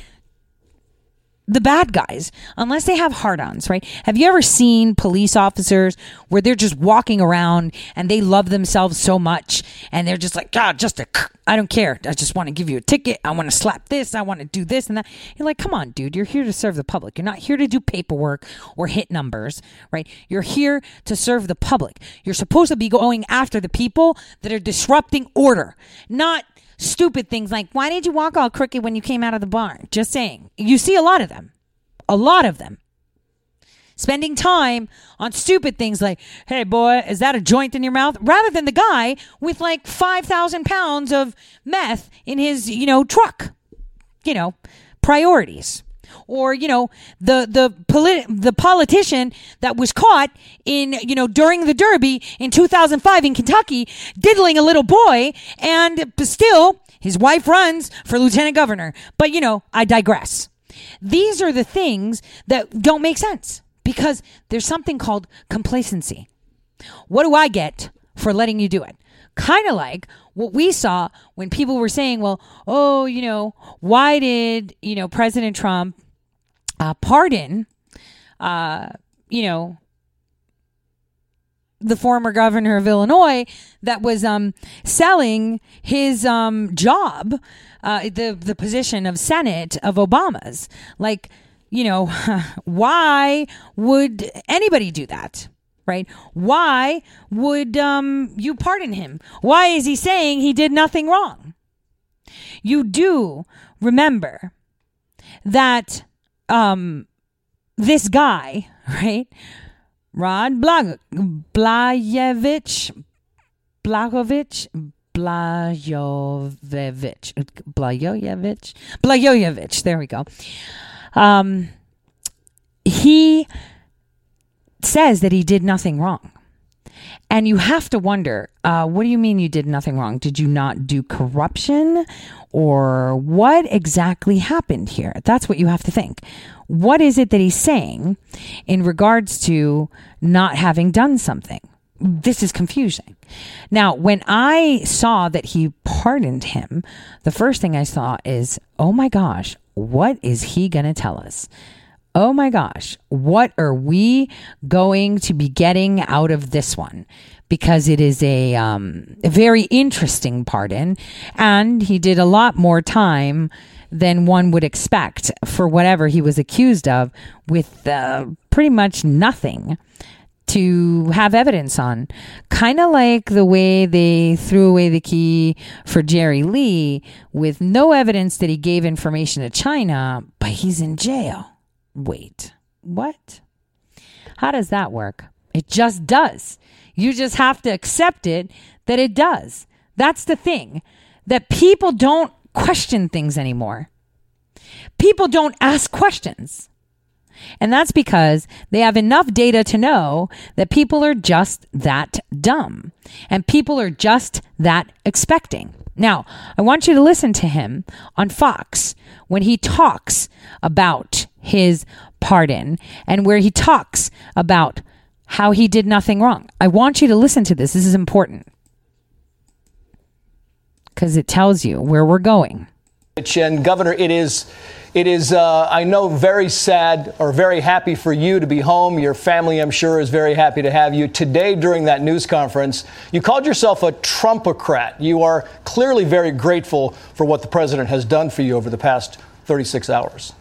the bad guys, unless they have hard-ons, right? Have you ever seen police officers where they're just walking around and they love themselves so much and they're just like, God, I don't care. I just want to give you a ticket. I want to slap this. I want to do this and that. You're like, come on, dude. You're here to serve the public. You're not here to do paperwork or hit numbers, right? You're here to serve the public. You're supposed to be going after the people that are disrupting order, not stupid things like, why did you walk all crooked when you came out of the barn? Just saying. You see a lot of them. A lot of them. Spending time on stupid things like, hey, boy, is that a joint in your mouth? Rather than the guy with like 5,000 pounds of meth in his, truck. Priorities. Or, the politician that was caught in, during the Derby in 2005 in Kentucky, diddling a little boy, and still his wife runs for lieutenant governor. But, I digress. These are the things that don't make sense because there's something called complacency. What do I get for letting you do it? Kind of like what we saw when people were saying, well, why did, President Trump pardon, the former governor of Illinois that was selling his job, the position of Senate of Obama's. Like, why would anybody do that? Right? Why would you pardon him? Why is he saying he did nothing wrong? You do remember that this guy, right? Rod Blagojevich, there we go. He says that he did nothing wrong. And you have to wonder, what do you mean you did nothing wrong? Did you not do corruption? Or what exactly happened here? That's what you have to think. What is it that he's saying in regards to not having done something? This is confusing. Now, when I saw that he pardoned him, the first thing I saw is, oh my gosh, what is he going to tell us? Oh my gosh, what are we going to be getting out of this one? Because it is a very interesting pardon, and he did a lot more time than one would expect for whatever he was accused of, with pretty much nothing to have evidence on. Kind of like the way they threw away the key for Jerry Lee with no evidence that he gave information to China, but he's in jail. Wait, what? How does that work? It just does. You just have to accept it that it does. That's the thing, that people don't question things anymore. people don't ask questions. And that's because they have enough data to know that people are just that dumb and people are just that expecting. Now, I want you to listen to him on Fox when he talks about his pardon and where he talks about how he did nothing wrong. I want you to listen to this. This is important because it tells you where we're going. And Governor, it is, I know, very sad or very happy for you to be home. Your family, I'm sure, is very happy to have you. Today, during that news conference, you called yourself a Trumpocrat. You are clearly very grateful for what the president has done for you over the past 36 hours.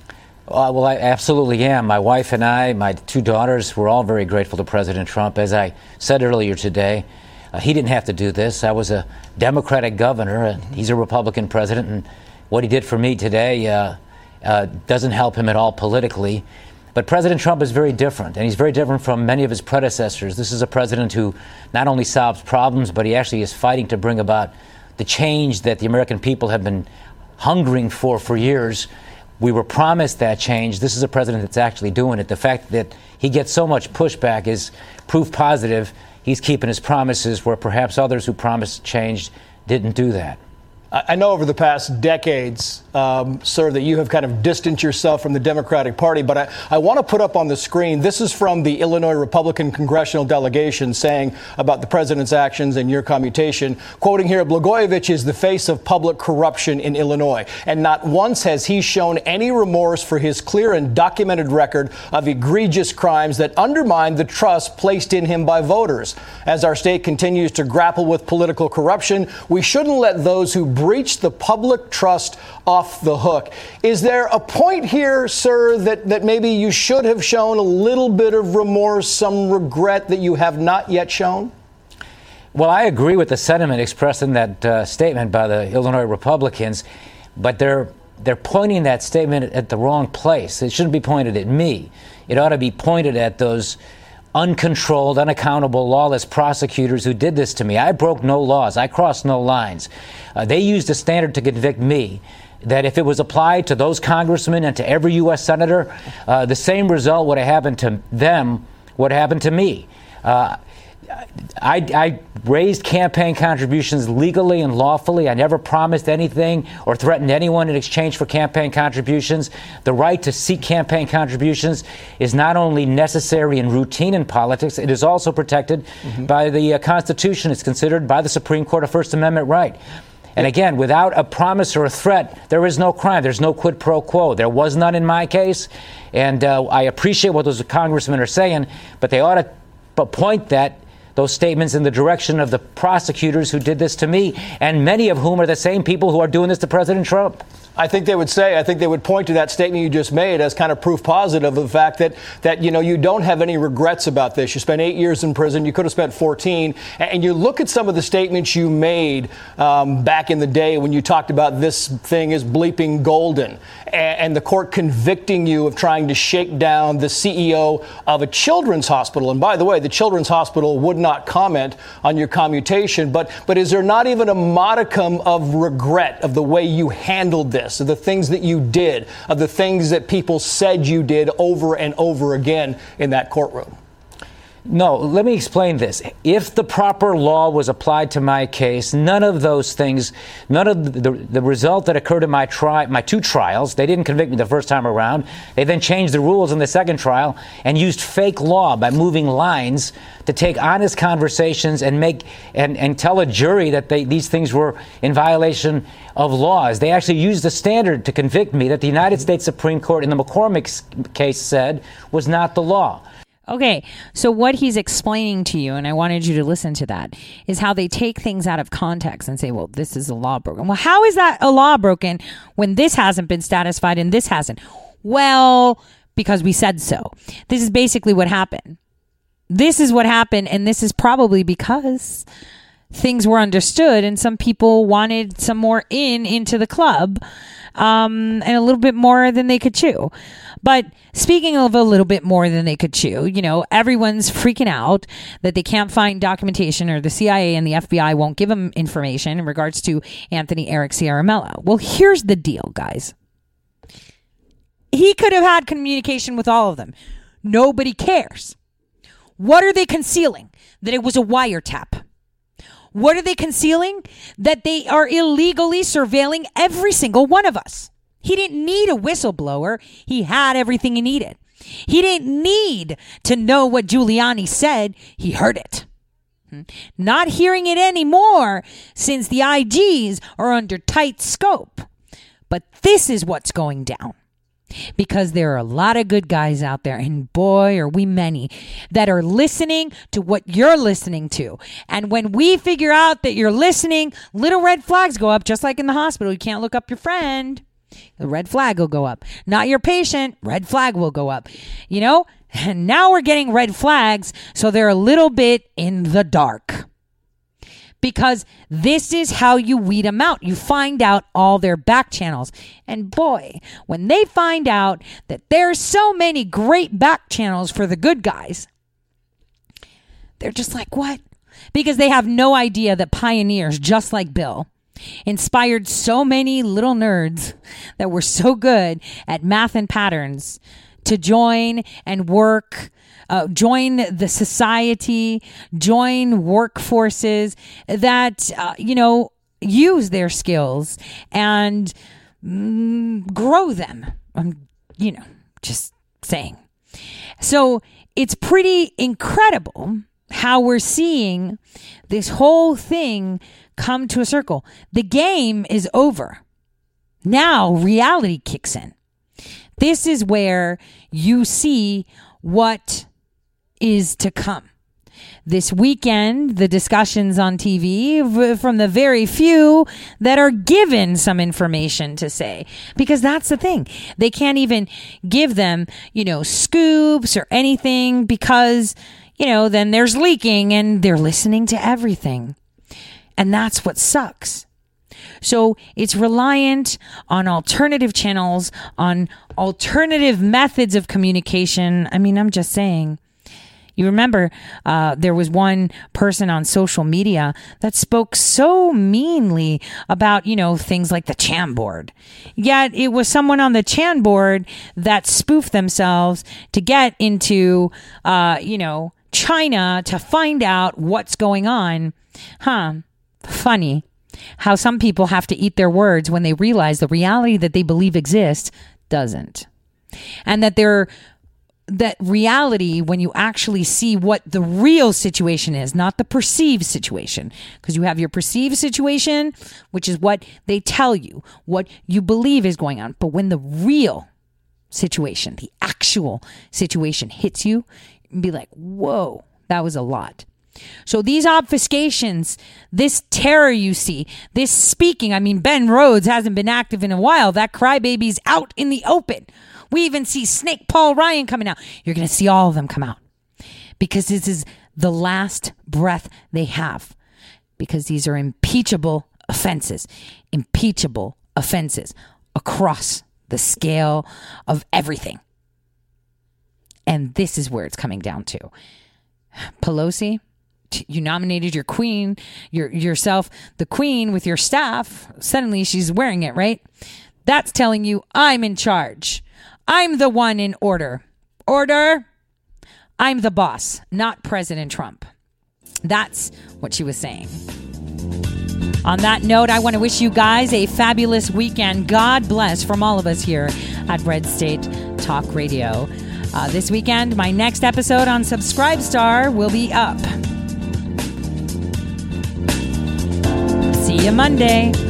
Well, I absolutely am. My wife and I, my two daughters, we're all very grateful to President Trump. As I said earlier today, he didn't have to do this. I was a Democratic governor, and he's a Republican president, and what he did for me today doesn't help him at all politically. But President Trump is very different, and he's very different from many of his predecessors. This is a president who not only solves problems, but he actually is fighting to bring about the change that the American people have been hungering for years. We were promised that change. This is a president that's actually doing it. The fact that he gets so much pushback is proof positive he's keeping his promises, where perhaps others who promised change didn't do that. I know over the past decades, sir, that you have kind of distanced yourself from the Democratic Party, but I want to put up on the screen, this is from the Illinois Republican Congressional Delegation saying about the president's actions and your commutation. Quoting here, Blagojevich is the face of public corruption in Illinois, and not once has he shown any remorse for his clear and documented record of egregious crimes that undermine the trust placed in him by voters. As our state continues to grapple with political corruption, we shouldn't let those who breach the public trust off the hook. Is there a point here, sir, that maybe you should have shown a little bit of remorse, some regret that you have not yet shown? Well, I agree with the sentiment expressed in that statement by the Illinois Republicans, but they're pointing that statement at the wrong place. It shouldn't be pointed at me. It ought to be pointed at those uncontrolled, unaccountable, lawless prosecutors who did this to me. I broke no laws. I crossed no lines. They used a standard to convict me that if it was applied to those congressmen and to every U.S. senator, the same result would have happened to them would have happened to me. I raised campaign contributions legally and lawfully. I never promised anything or threatened anyone in exchange for campaign contributions. The right to seek campaign contributions is not only necessary and routine in politics, it is also protected by the Constitution. It's considered by the Supreme Court a First Amendment right. And again, without a promise or a threat, there is no crime. There's no quid pro quo. There was none in my case. And I appreciate what those congressmen are saying, but they ought to point those statements in the direction of the prosecutors who did this to me, and many of whom are the same people who are doing this to President Trump. I think they would point to that statement you just made as kind of proof positive of the fact that you don't have any regrets about this. You spent 8 years in prison. You could have spent 14. And you look at some of the statements you made back in the day when you talked about this thing is bleeping golden, and the court convicting you of trying to shake down the CEO of a children's hospital. And by the way, the children's hospital would not comment on your commutation. But is there not even a modicum of regret of the way you handled this? Of the things that you did, of the things that people said you did over and over again in that courtroom? No, let me explain this. If the proper law was applied to my case, none of those things, none of the result that occurred in my two trials, they didn't convict me the first time around. They then changed the rules in the second trial and used fake law by moving lines to take honest conversations and and tell a jury that these things were in violation of laws. They actually used a standard to convict me that the United States Supreme Court in the McCormick case said was not the law. Okay, so what he's explaining to you, and I wanted you to listen to that, is how they take things out of context and say, well, this is a law broken. Well, how is that a law broken when this hasn't been satisfied and this hasn't? Well, because we said so. This is basically what happened. This is what happened, and this is probably because things were understood and some people wanted some more into the club and a little bit more than they could chew. But speaking of a little bit more than they could chew, everyone's freaking out that they can't find documentation, or the CIA and the FBI won't give them information in regards to Anthony Eric Ciaramella. Well, here's the deal, guys. He could have had communication with all of them. Nobody cares. What are they concealing? That it was a wiretap. What are they concealing? That they are illegally surveilling every single one of us. He didn't need a whistleblower. He had everything he needed. He didn't need to know what Giuliani said. He heard it. Not hearing it anymore since the IGs are under tight scope. But this is what's going down. Because there are a lot of good guys out there, and boy, are we many, that are listening to what you're listening to. And when we figure out that you're listening, little red flags go up, just like in the hospital. You can't look up your friend. The red flag will go up. Not your patient. Red flag will go up. You know? And now we're getting red flags, so they're a little bit in the dark. Because this is how you weed them out. You find out all their back channels. And boy, when they find out that there's so many great back channels for the good guys, they're just like, what? Because they have no idea that pioneers just like Bill inspired so many little nerds that were so good at math and patterns to join and work, join the society, join workforces that, use their skills and grow them. Just saying. So it's pretty incredible how we're seeing this whole thing come to a circle. The game is over. Now reality kicks in. This is where you see what is to come. This weekend, the discussions on TV from the very few that are given some information to say, because that's the thing. They can't even give them, scoops or anything because, then there's leaking and they're listening to everything. And that's what sucks. So it's reliant on alternative channels, on alternative methods of communication. I mean, I'm just saying. You remember there was one person on social media that spoke so meanly about, things like the Chan board. Yet it was someone on the Chan board that spoofed themselves to get into, China to find out what's going on. Funny how some people have to eat their words when they realize the reality that they believe exists doesn't. And that reality, when you actually see what the real situation is, not the perceived situation, because you have your perceived situation, which is what they tell you, what you believe is going on. But when the real situation, the actual situation hits you, you be like, whoa, that was a lot. So these obfuscations, this terror you see, this speaking, Ben Rhodes hasn't been active in a while. That crybaby's out in the open. We even see Snake Paul Ryan coming out. You're going to see all of them come out because this is the last breath they have, because these are impeachable offenses across the scale of everything. And this is where it's coming down to. Pelosi, you nominated your queen, yourself, the queen with your staff. Suddenly she's wearing it, right? That's telling you I'm in charge. I'm the one in order. Order. I'm the boss, not President Trump. That's what she was saying. On that note, I want to wish you guys a fabulous weekend. God bless from all of us here at Red State Talk Radio. This weekend, my next episode on Subscribestar will be up. See you Monday.